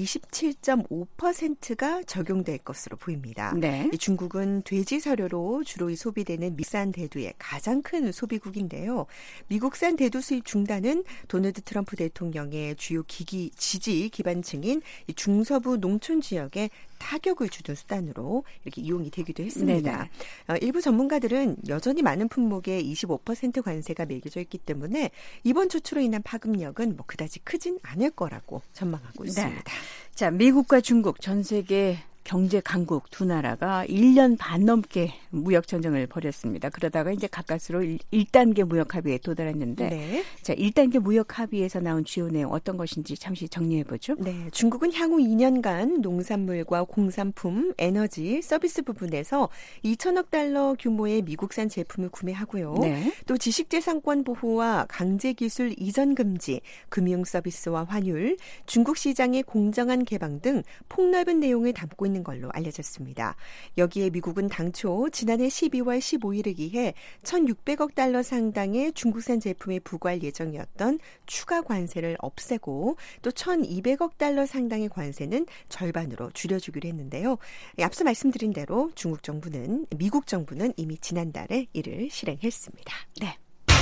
27.5%가 적용될 것으로 보입니다. 네. 이 중국은 돼지 사료로 주로 소비되는 미국산 대두의 가장 큰 소비국인데 미국산 대두 수입 중단은 도널드 트럼프 대통령의 주요 지지 기반층인 중서부 농촌 지역에 타격을 주는 수단으로 이렇게 이용이 되기도 했습니다. 일부 전문가들은 여전히 많은 품목에 25% 관세가 매겨져 있기 때문에 이번 조치로 인한 파급력은 그다지 크진 않을 거라고 전망하고 있습니다. 네. 자, 미국과 중국 전 세계 경제 강국 두 나라가 1년 반 넘게 무역 전쟁을 벌였습니다. 그러다가 이제 가까스로 1단계 무역 합의에 도달했는데 네. 자, 1단계 무역 합의에서 나온 주요 내용 어떤 것인지 잠시 정리해 보죠. 네, 중국은 향후 2년간 농산물과 공산품, 에너지, 서비스 부분에서 2천억 달러 규모의 미국산 제품을 구매하고요. 네. 또 지식재산권 보호와 강제기술 이전 금지, 금융 서비스와 환율, 중국 시장의 공정한 개방 등 폭넓은 내용을 담고 있는 걸로 알려졌습니다. 여기에 미국은 당초 지난해 12월 15일에 기해 1,600억 달러 상당의 중국산 제품에 부과할 예정이었던 추가 관세를 없애고 또 1,200억 달러 상당의 관세는 절반으로 줄여주기로 했는데요. 앞서 말씀드린 대로 미국 정부는 이미 지난달에 이를 실행했습니다. 네.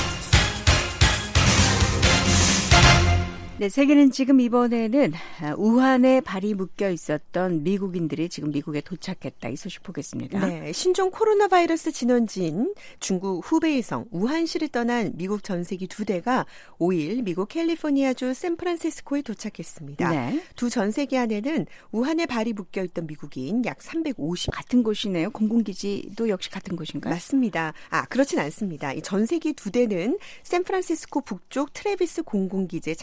네, 세계는 지금 이번에는 우한에 발이 묶여 있었던 미국인들이 지금 미국에 도착했다. 이 소식 보겠습니다. 네, 신종 코로나 바이러스 진원지인 중국 후베이성 우한시를 떠난 미국 전세기 2대가 5일 미국 캘리포니아주 샌프란시스코에 도착했습니다. 네. 두 전세기 안에는 우한에 발이 묶여 있던 미국인 약 350. 같은 곳이네요. 공군기지도 역시 같은 곳인가요? 맞습니다. 그렇진 않습니다. 이 전세기 2대는 샌프란시스코 북쪽 트래비스 공군기지에 착륙을 했고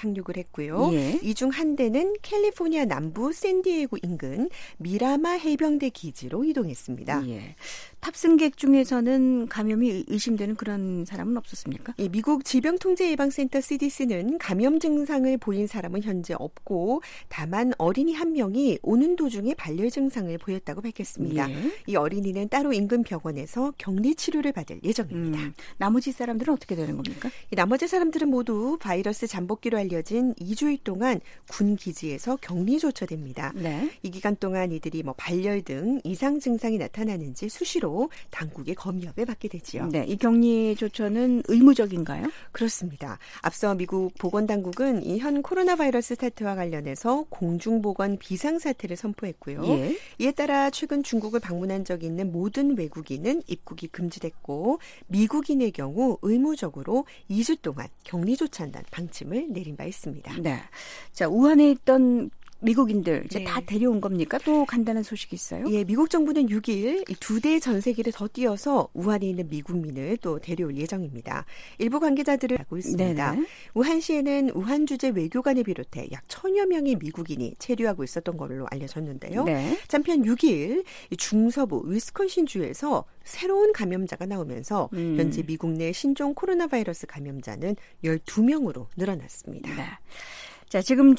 했고요. 예. 이 중 한 대는 캘리포니아 남부 샌디에고 인근 미라마 해병대 기지로 이동했습니다. 예. 탑승객 중에서는 감염이 의심되는 그런 사람은 없었습니까? 예, 미국 질병통제예방센터 CDC는 감염 증상을 보인 사람은 현재 없고 다만 어린이 한 명이 오는 도중에 발열 증상을 보였다고 밝혔습니다. 예. 이 어린이는 따로 인근 병원에서 격리 치료를 받을 예정입니다. 나머지 사람들은 어떻게 되는 겁니까? 이 나머지 사람들은 모두 바이러스 잠복기로 알려진 2주일 동안 군 기지에서 격리 조처됩니다. 네. 이 기간 동안 이들이 발열 등 이상 증상이 나타나는지 수시로 당국의 검역을 받게 되지요. 네, 이 격리 조처는 의무적인가요? 그렇습니다. 앞서 미국 보건당국은 이 현 코로나 바이러스 사태와 관련해서 공중보건 비상사태를 선포했고요. 예. 이에 따라 최근 중국을 방문한 적이 있는 모든 외국인은 입국이 금지됐고 미국인의 경우 의무적으로 2주 동안 격리 조처한다는 방침을 내린 바 있습니다. 네. 자, 우한에 있던 미국인들 이제 네. 다 데려온 겁니까? 또 간단한 소식이 있어요? 예, 미국 정부는 6일 2대의 전세기를 더 띄어서 우한에 있는 미국민을 또 데려올 예정입니다. 일부 관계자들을 하고 있습니다. 네네. 우한시에는 우한 주재 외교관을 비롯해 약 1000여 명의 미국인이 체류하고 있었던 걸로 알려졌는데요. 네. 한편 6일 중서부 위스콘신 주에서 새로운 감염자가 나오면서 현재 미국 내 신종 코로나 바이러스 감염자는 12명으로 늘어났습니다. 네. 자, 지금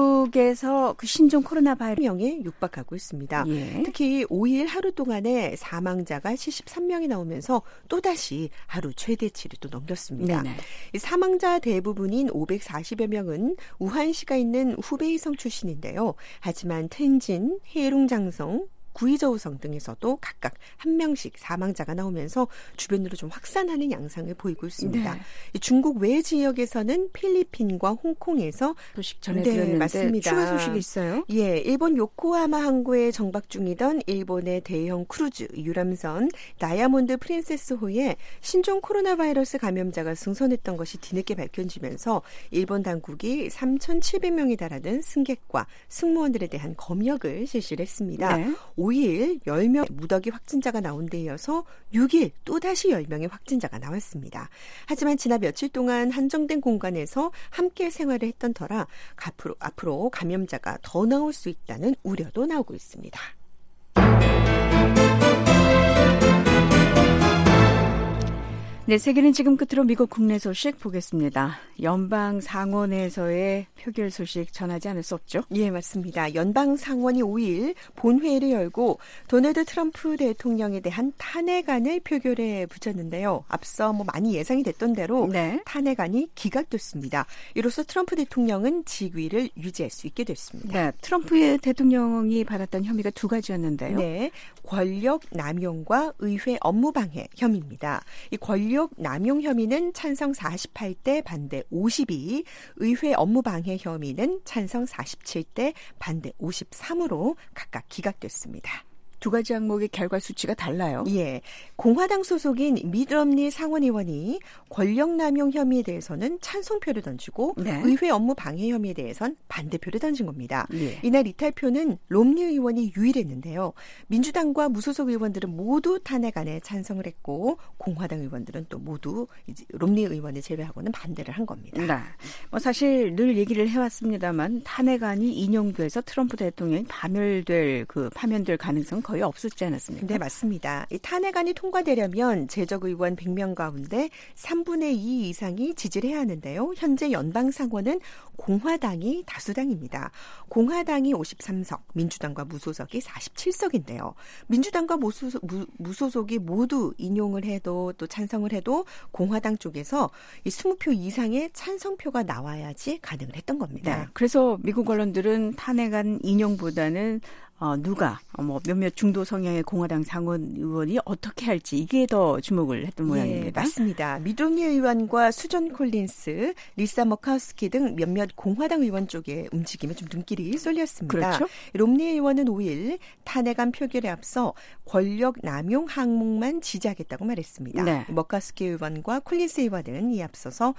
중국에서 그 신종 코로나 바이러스 명에 육박하고 있습니다. 예. 특히 5일 하루 동안에 사망자가 73명이 나오면서 또다시 하루 최대치를 또 넘겼습니다. 네네. 이 사망자 대부분인 540여 명은 우한시가 있는 후베이성 출신인데요. 하지만 텐진, 해룽장성, 구이저우성 등에서도 각각 한 명씩 사망자가 나오면서 주변으로 좀 확산하는 양상을 보이고 있습니다. 네. 중국 외 지역에서는 필리핀과 홍콩에서 소식 전해드렸는데 네, 맞습니다. 추가 소식이 있어요? 예, 일본 요코하마 항구에 정박 중이던 일본의 대형 크루즈 유람선 다이아몬드 프린세스호에 신종 코로나 바이러스 감염자가 승선했던 것이 뒤늦게 밝혀지면서 일본 당국이 3,700명이 달하는 승객과 승무원들에 대한 검역을 실시를 했습니다. 네. 5일 10명 무더기 확진자가 나온 데 이어서 6일 또다시 10명의 확진자가 나왔습니다. 하지만 지난 며칠 동안 한정된 공간에서 함께 생활을 했던 터라 앞으로 감염자가 더 나올 수 있다는 우려도 나오고 있습니다. 네, 세계는 지금 끝으로 미국 국내 소식 보겠습니다. 연방 상원에서의 표결 소식 전하지 않을 수 없죠? 예, 맞습니다. 연방 상원이 5일 본회의를 열고 도널드 트럼프 대통령에 대한 탄핵안을 표결에 붙였는데요. 앞서 많이 예상이 됐던 대로 네. 탄핵안이 기각됐습니다. 이로써 트럼프 대통령은 직위를 유지할 수 있게 됐습니다. 네, 트럼프 대통령이 받았던 혐의가 두 가지였는데요. 네, 권력 남용과 의회 업무 방해 혐의입니다. 이 권력 남용 혐의는 찬성 48대 반대 52, 의회 업무 방해 혐의는 찬성 47대 반대 53으로 각각 기각됐습니다. 두 가지 항목의 결과 수치가 달라요. 예, 공화당 소속인 미tt 롬니 상원의원이 권력남용 혐의에 대해서는 찬성표를 던지고 네. 의회 업무 방해 혐의에 대해선 반대표를 던진 겁니다. 예. 이날 이탈표는 롬니 의원이 유일했는데요. 민주당과 무소속 의원들은 모두 탄핵안에 찬성을 했고 공화당 의원들은 또 모두 이제 롬니 의원을 제외하고는 반대를 한 겁니다. 네. 사실 늘 얘기를 해왔습니다만 탄핵안이 인용돼서 트럼프 대통령이 파면될 가능성 거의 없었지 않았습니까? 네, 맞습니다. 이 탄핵안이 통과되려면 재적 의원 100명 가운데 3분의 2 이상이 지지를 해야 하는데요. 현재 연방 상원은 공화당이 다수당입니다. 공화당이 53석, 민주당과 무소속이 47석인데요. 민주당과 무소속이 모두 인용을 해도 또 찬성을 해도 공화당 쪽에서 이 20표 이상의 찬성표가 나와야지 가능을 했던 겁니다. 네. 그래서 미국 언론들은 탄핵안 인용보다는 누가 몇몇 중도 성향의 공화당 상원 의원이 어떻게 할지 이게 더 주목을 했던 모양입니다. 예, 맞습니다. 미tt 롬니 의원과 수전 콜린스, 리사 머카우스키 등 몇몇 공화당 의원 쪽의 움직임에 좀 눈길이 쏠렸습니다. 그렇죠. 롬니 의원은 5일 탄핵안 표결에 앞서 권력 남용 항목만 지지하겠다고 말했습니다. 네. 머카우스키 의원과 콜린스 의원은 이에 앞서서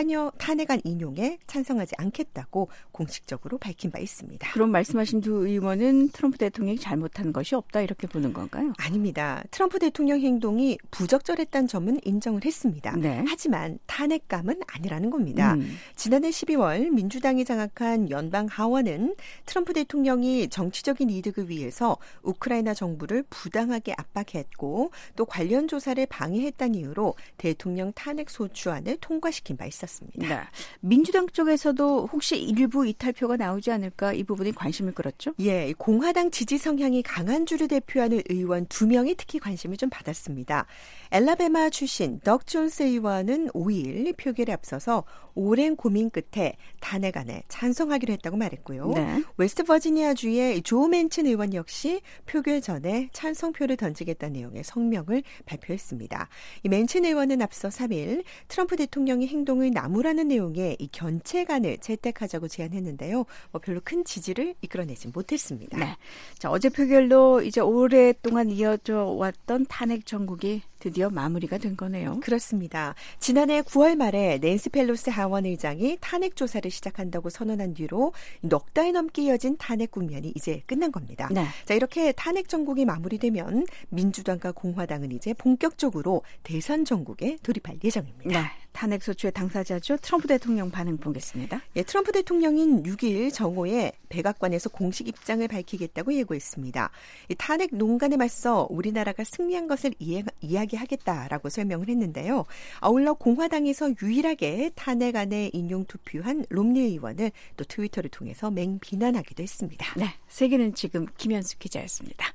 탄핵안 인용에 찬성하지 않겠다고 공식적으로 밝힌 바 있습니다. 그럼 말씀하신 두 의원은 트럼프 대통령이 잘못한 것이 없다 이렇게 보는 건가요? 아닙니다. 트럼프 대통령 행동이 부적절했다는 점은 인정을 했습니다. 네. 하지만 탄핵감은 아니라는 겁니다. 지난해 12월 민주당이 장악한 연방 하원은 트럼프 대통령이 정치적인 이득을 위해서 우크라이나 정부를 부당하게 압박했고 또 관련 조사를 방해했다는 이유로 대통령 탄핵 소추안을 통과시킨 바 있었습니다. 네. 민주당 쪽에서도 혹시 일부 이탈표가 나오지 않을까 이 부분이 관심을 끌었죠? 예, 공화당 지지 성향이 강한 주를 대표하는 의원 2명이 특히 관심을 좀 받았습니다. 엘라베마 출신 덕 존스 의원은 5일 표결에 앞서서 오랜 고민 끝에 탄핵안에 찬성하기로 했다고 말했고요. 네. 웨스트버지니아주의 조 맨친 의원 역시 표결 전에 찬성표를 던지겠다는 내용의 성명을 발표했습니다. 이 맨친 의원은 앞서 3일 트럼프 대통령의 행동을 나무라는 내용의 이 견책안을 채택하자고 제안했는데요. 별로 큰 지지를 이끌어내지 못했습니다. 네. 자, 어제 표결로 이제 오랫동안 이어져 왔던 탄핵 정국이 드디어 마무리가 된 거네요. 그렇습니다. 지난해 9월 말에 낸시 펠로시 하원 의장이 탄핵 조사를 시작한다고 선언한 뒤로 넉 달 넘게 이어진 탄핵 국면이 이제 끝난 겁니다. 네. 자, 이렇게 탄핵 정국이 마무리되면 민주당과 공화당은 이제 본격적으로 대선 정국에 돌입할 예정입니다. 네. 탄핵 소추의 당사자죠. 트럼프 대통령 반응 보겠습니다. 예, 트럼프 대통령인 6일 정오에 백악관에서 공식 입장을 밝히겠다고 예고했습니다. 이 탄핵 논란에 맞서 우리나라가 승리한 것을 이야기하겠다라고 설명을 했는데요. 아울러 공화당에서 유일하게 탄핵안에 인용 투표한 롬니 의원을 또 트위터를 통해서 맹비난하기도 했습니다. 네, 세계는 지금 김현숙 기자였습니다.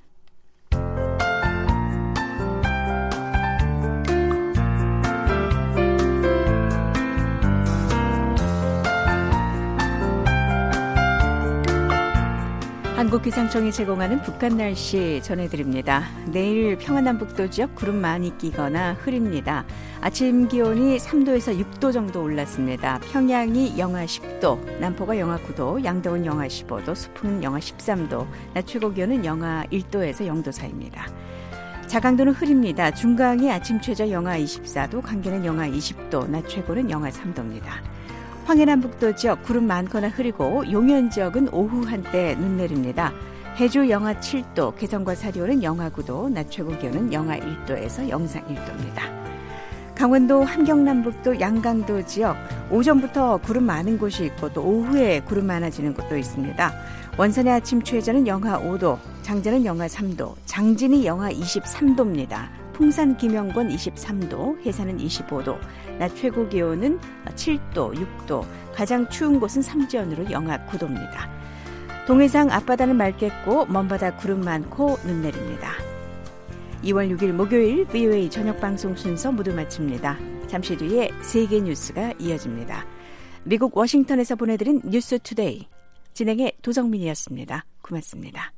한국기상청이 제공하는 북한 날씨 전해드립니다. 내일 평안남북도 지역 구름 많이 끼거나 흐립니다. 아침 기온이 3도에서 6도 정도 올랐습니다. 평양이 영하 10도, 남포가 영하 9도, 양덕은 영하 15도, 수풍은 영하 13도, 낮 최고 기온은 영하 1도에서 0도 사이입니다. 자강도는 흐립니다. 중강이 아침 최저 영하 24도, 강계는 영하 20도, 낮 최고는 영하 3도입니다. 황해남북도 지역 구름 많거나 흐리고 용현 지역은 오후 한때 눈 내립니다. 해주 영하 7도, 개성과 사리오는 영하 9도, 낮 최고 기온은 영하 1도에서 영상 1도입니다. 강원도 함경남북도 양강도 지역 오전부터 구름 많은 곳이 있고 또 오후에 구름 많아지는 곳도 있습니다. 원산의 아침 최저는 영하 5도, 장제는 영하 3도, 장진이 영하 23도입니다. 풍산 김영권 23도, 해산은 25도, 낮 최고 기온은 7도, 6도, 가장 추운 곳은 삼지연으로 영하 9도입니다. 동해상 앞바다는 맑겠고 먼바다 구름 많고 눈 내립니다. 2월 6일 목요일 VOA 저녁방송 순서 모두 마칩니다. 잠시 뒤에 세계 뉴스가 이어집니다. 미국 워싱턴에서 보내드린 뉴스 투데이, 진행의 도정민이었습니다. 고맙습니다.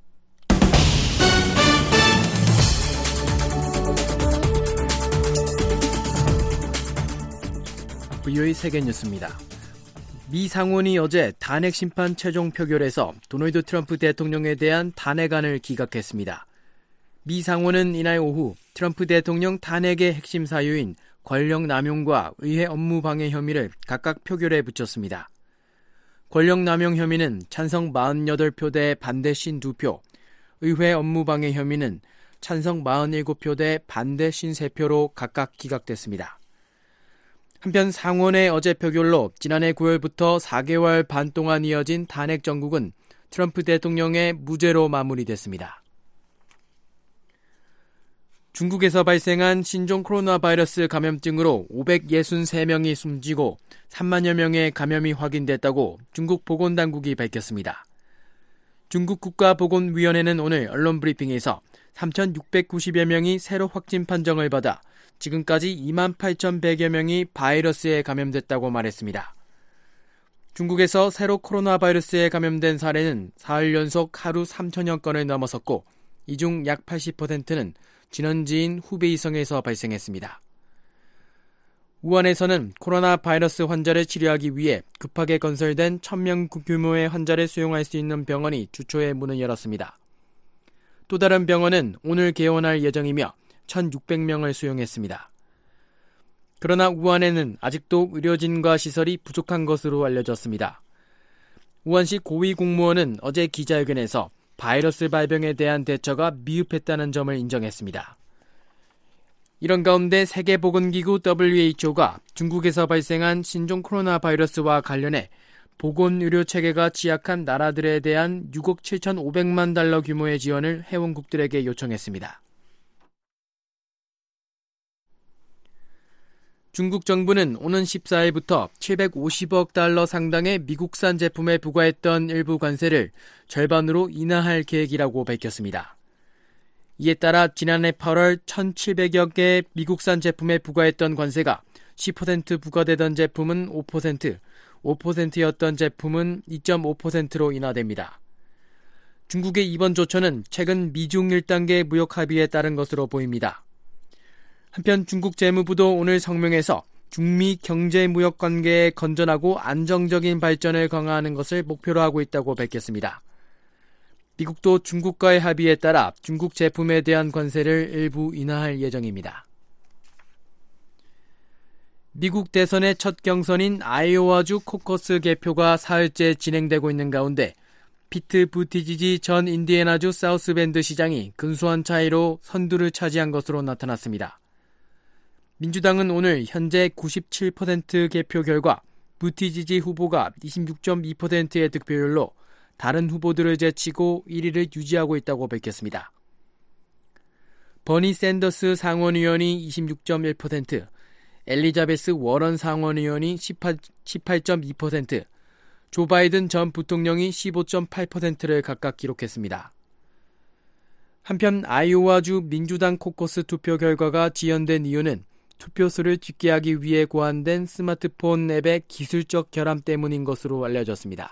VOA 세계 뉴스입니다. 미 상원이 어제 탄핵 심판 최종 표결에서 도널드 트럼프 대통령에 대한 탄핵안을 기각했습니다. 미 상원은 이날 오후 트럼프 대통령 탄핵의 핵심 사유인 권력 남용과 의회 업무 방해 혐의를 각각 표결에 붙였습니다. 권력 남용 혐의는 찬성 48표 대 반대 52표, 의회 업무 방해 혐의는 찬성 47표 대 반대 53표로 각각 기각됐습니다. 한편 상원의 어제 표결로 지난해 9월부터 4개월 반 동안 이어진 탄핵 정국은 트럼프 대통령의 무죄로 마무리됐습니다. 중국에서 발생한 신종 코로나 바이러스 감염증으로 563명이 숨지고 3만여 명의 감염이 확인됐다고 중국 보건당국이 밝혔습니다. 중국 국가보건위원회는 오늘 언론 브리핑에서 3,690여 명이 새로 확진 판정을 받아 지금까지 28,100여 명이 바이러스에 감염됐다고 말했습니다. 중국에서 새로 코로나 바이러스에 감염된 사례는 사흘 연속 하루 3천여 건을 넘어섰고 이 중 약 80%는 진원지인 후베이성에서 발생했습니다. 우한에서는 코로나 바이러스 환자를 치료하기 위해 급하게 건설된 1,000명 규모의 환자를 수용할 수 있는 병원이 주초에 문을 열었습니다. 또 다른 병원은 오늘 개원할 예정이며 1,600명을 수용했습니다. 그러나 우한에는 아직도 의료진과 시설이 부족한 것으로 알려졌습니다. 우한시 고위 공무원은 어제 기자회견에서 바이러스 발병에 대한 대처가 미흡했다는 점을 인정했습니다. 이런 가운데 세계보건기구 WHO가 중국에서 발생한 신종 코로나 바이러스와 관련해 보건의료 체계가 취약한 나라들에 대한 6억 7,500만 달러 규모의 지원을 회원국들에게 요청했습니다. 중국 정부는 오는 14일부터 750억 달러 상당의 미국산 제품에 부과했던 일부 관세를 절반으로 인하할 계획이라고 밝혔습니다. 이에 따라 지난해 8월 1,700여 개 미국산 제품에 부과했던 관세가 10% 부과되던 제품은 5%, 5%였던 제품은 2.5%로 인하됩니다. 중국의 이번 조처는 최근 미중 1단계 무역 합의에 따른 것으로 보입니다. 한편 중국 재무부도 오늘 성명에서 중미 경제 무역 관계의 건전하고 안정적인 발전을 강화하는 것을 목표로 하고 있다고 밝혔습니다. 미국도 중국과의 합의에 따라 중국 제품에 대한 관세를 일부 인하할 예정입니다. 미국 대선의 첫 경선인 아이오와주 코커스 개표가 사흘째 진행되고 있는 가운데 피트 부티지지 전 인디애나주 사우스밴드 시장이 근소한 차이로 선두를 차지한 것으로 나타났습니다. 민주당은 오늘 현재 97% 개표 결과 부티지지 후보가 26.2%의 득표율로 다른 후보들을 제치고 1위를 유지하고 있다고 밝혔습니다. 버니 샌더스 상원의원이 26.1%, 엘리자베스 워런 상원의원이 18.2%, 조 바이든 전 부통령이 15.8%를 각각 기록했습니다. 한편 아이오와주 민주당 코커스 투표 결과가 지연된 이유는 투표수를 집계하기 위해 고안된 스마트폰 앱의 기술적 결함 때문인 것으로 알려졌습니다.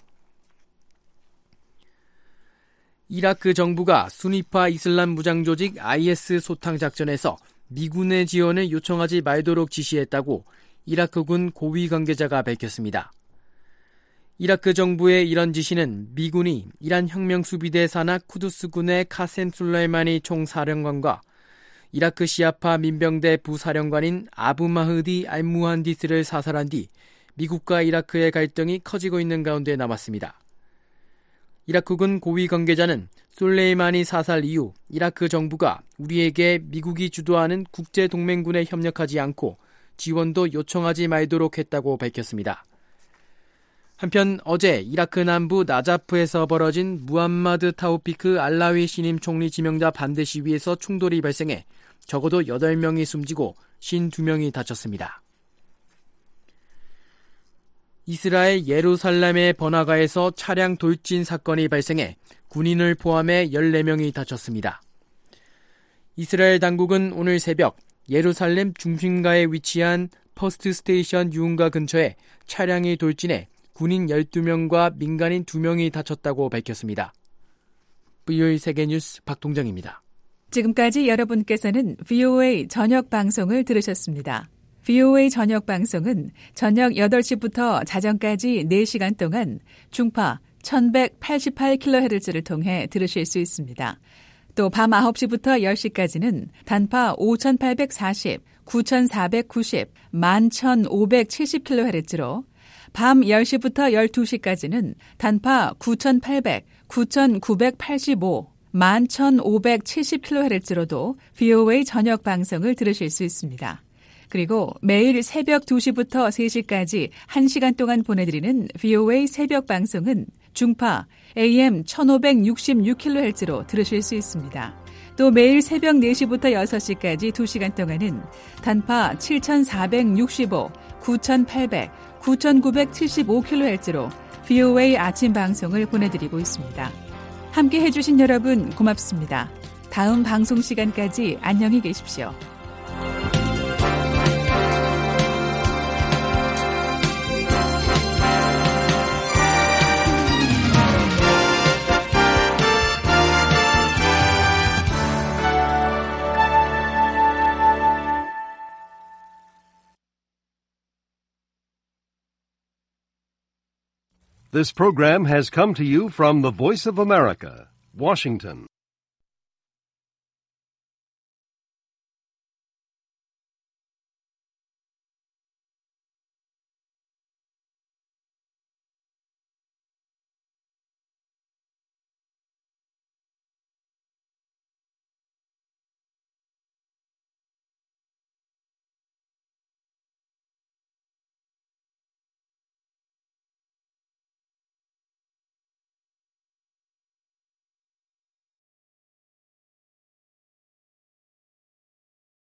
이라크 정부가 수니파 이슬람 무장 조직 IS 소탕 작전에서 미군의 지원을 요청하지 말도록 지시했다고 이라크군 고위 관계자가 밝혔습니다. 이라크 정부의 이런 지시는 미군이 이란 혁명수비대 산하 쿠두스군의 카셈 술레이마니 총사령관과 이라크 시아파 민병대 부사령관인 아부 마흐디 알무한디스를 사살한 뒤 미국과 이라크의 갈등이 커지고 있는 가운데 남았습니다. 이라크군 고위 관계자는 솔레이마니 사살 이후 이라크 정부가 우리에게 미국이 주도하는 국제동맹군에 협력하지 않고 지원도 요청하지 말도록 했다고 밝혔습니다. 한편 어제 이라크 남부 나자프에서 벌어진 무함마드 타우피크 알라위 신임 총리 지명자 반대 시위에서 충돌이 발생해 적어도 8명이 숨지고 52명이 다쳤습니다. 이스라엘 예루살렘의 번화가에서 차량 돌진 사건이 발생해 군인을 포함해 14명이 다쳤습니다. 이스라엘 당국은 오늘 새벽 예루살렘 중심가에 위치한 퍼스트 스테이션 유흥가 근처에 차량이 돌진해 군인 12명과 민간인 2명이 다쳤다고 밝혔습니다. VOA 세계뉴스 박동정입니다. 지금까지 여러분께서는 VOA 저녁 방송을 들으셨습니다. VOA 저녁 방송은 저녁 8시부터 자정까지 4시간 동안 중파 1188kHz를 통해 들으실 수 있습니다. 또 밤 9시부터 10시까지는 단파 5840, 9490, 11570kHz로 밤 10시부터 12시까지는 단파 9800, 9985, 11570kHz로도 VOA 저녁 방송을 들으실 수 있습니다. 그리고 매일 새벽 2시부터 3시까지 1시간 동안 보내드리는 VOA 새벽 방송은 중파 AM 1566kHz로 들으실 수 있습니다. 또 매일 새벽 4시부터 6시까지 2시간 동안은 단파 7465, 9800, 9975kHz로 VOA 아침 방송을 보내드리고 있습니다. 함께 해주신 여러분 고맙습니다. 다음 방송 시간까지 안녕히 계십시오. This program has come to you from the Voice of America, Washington.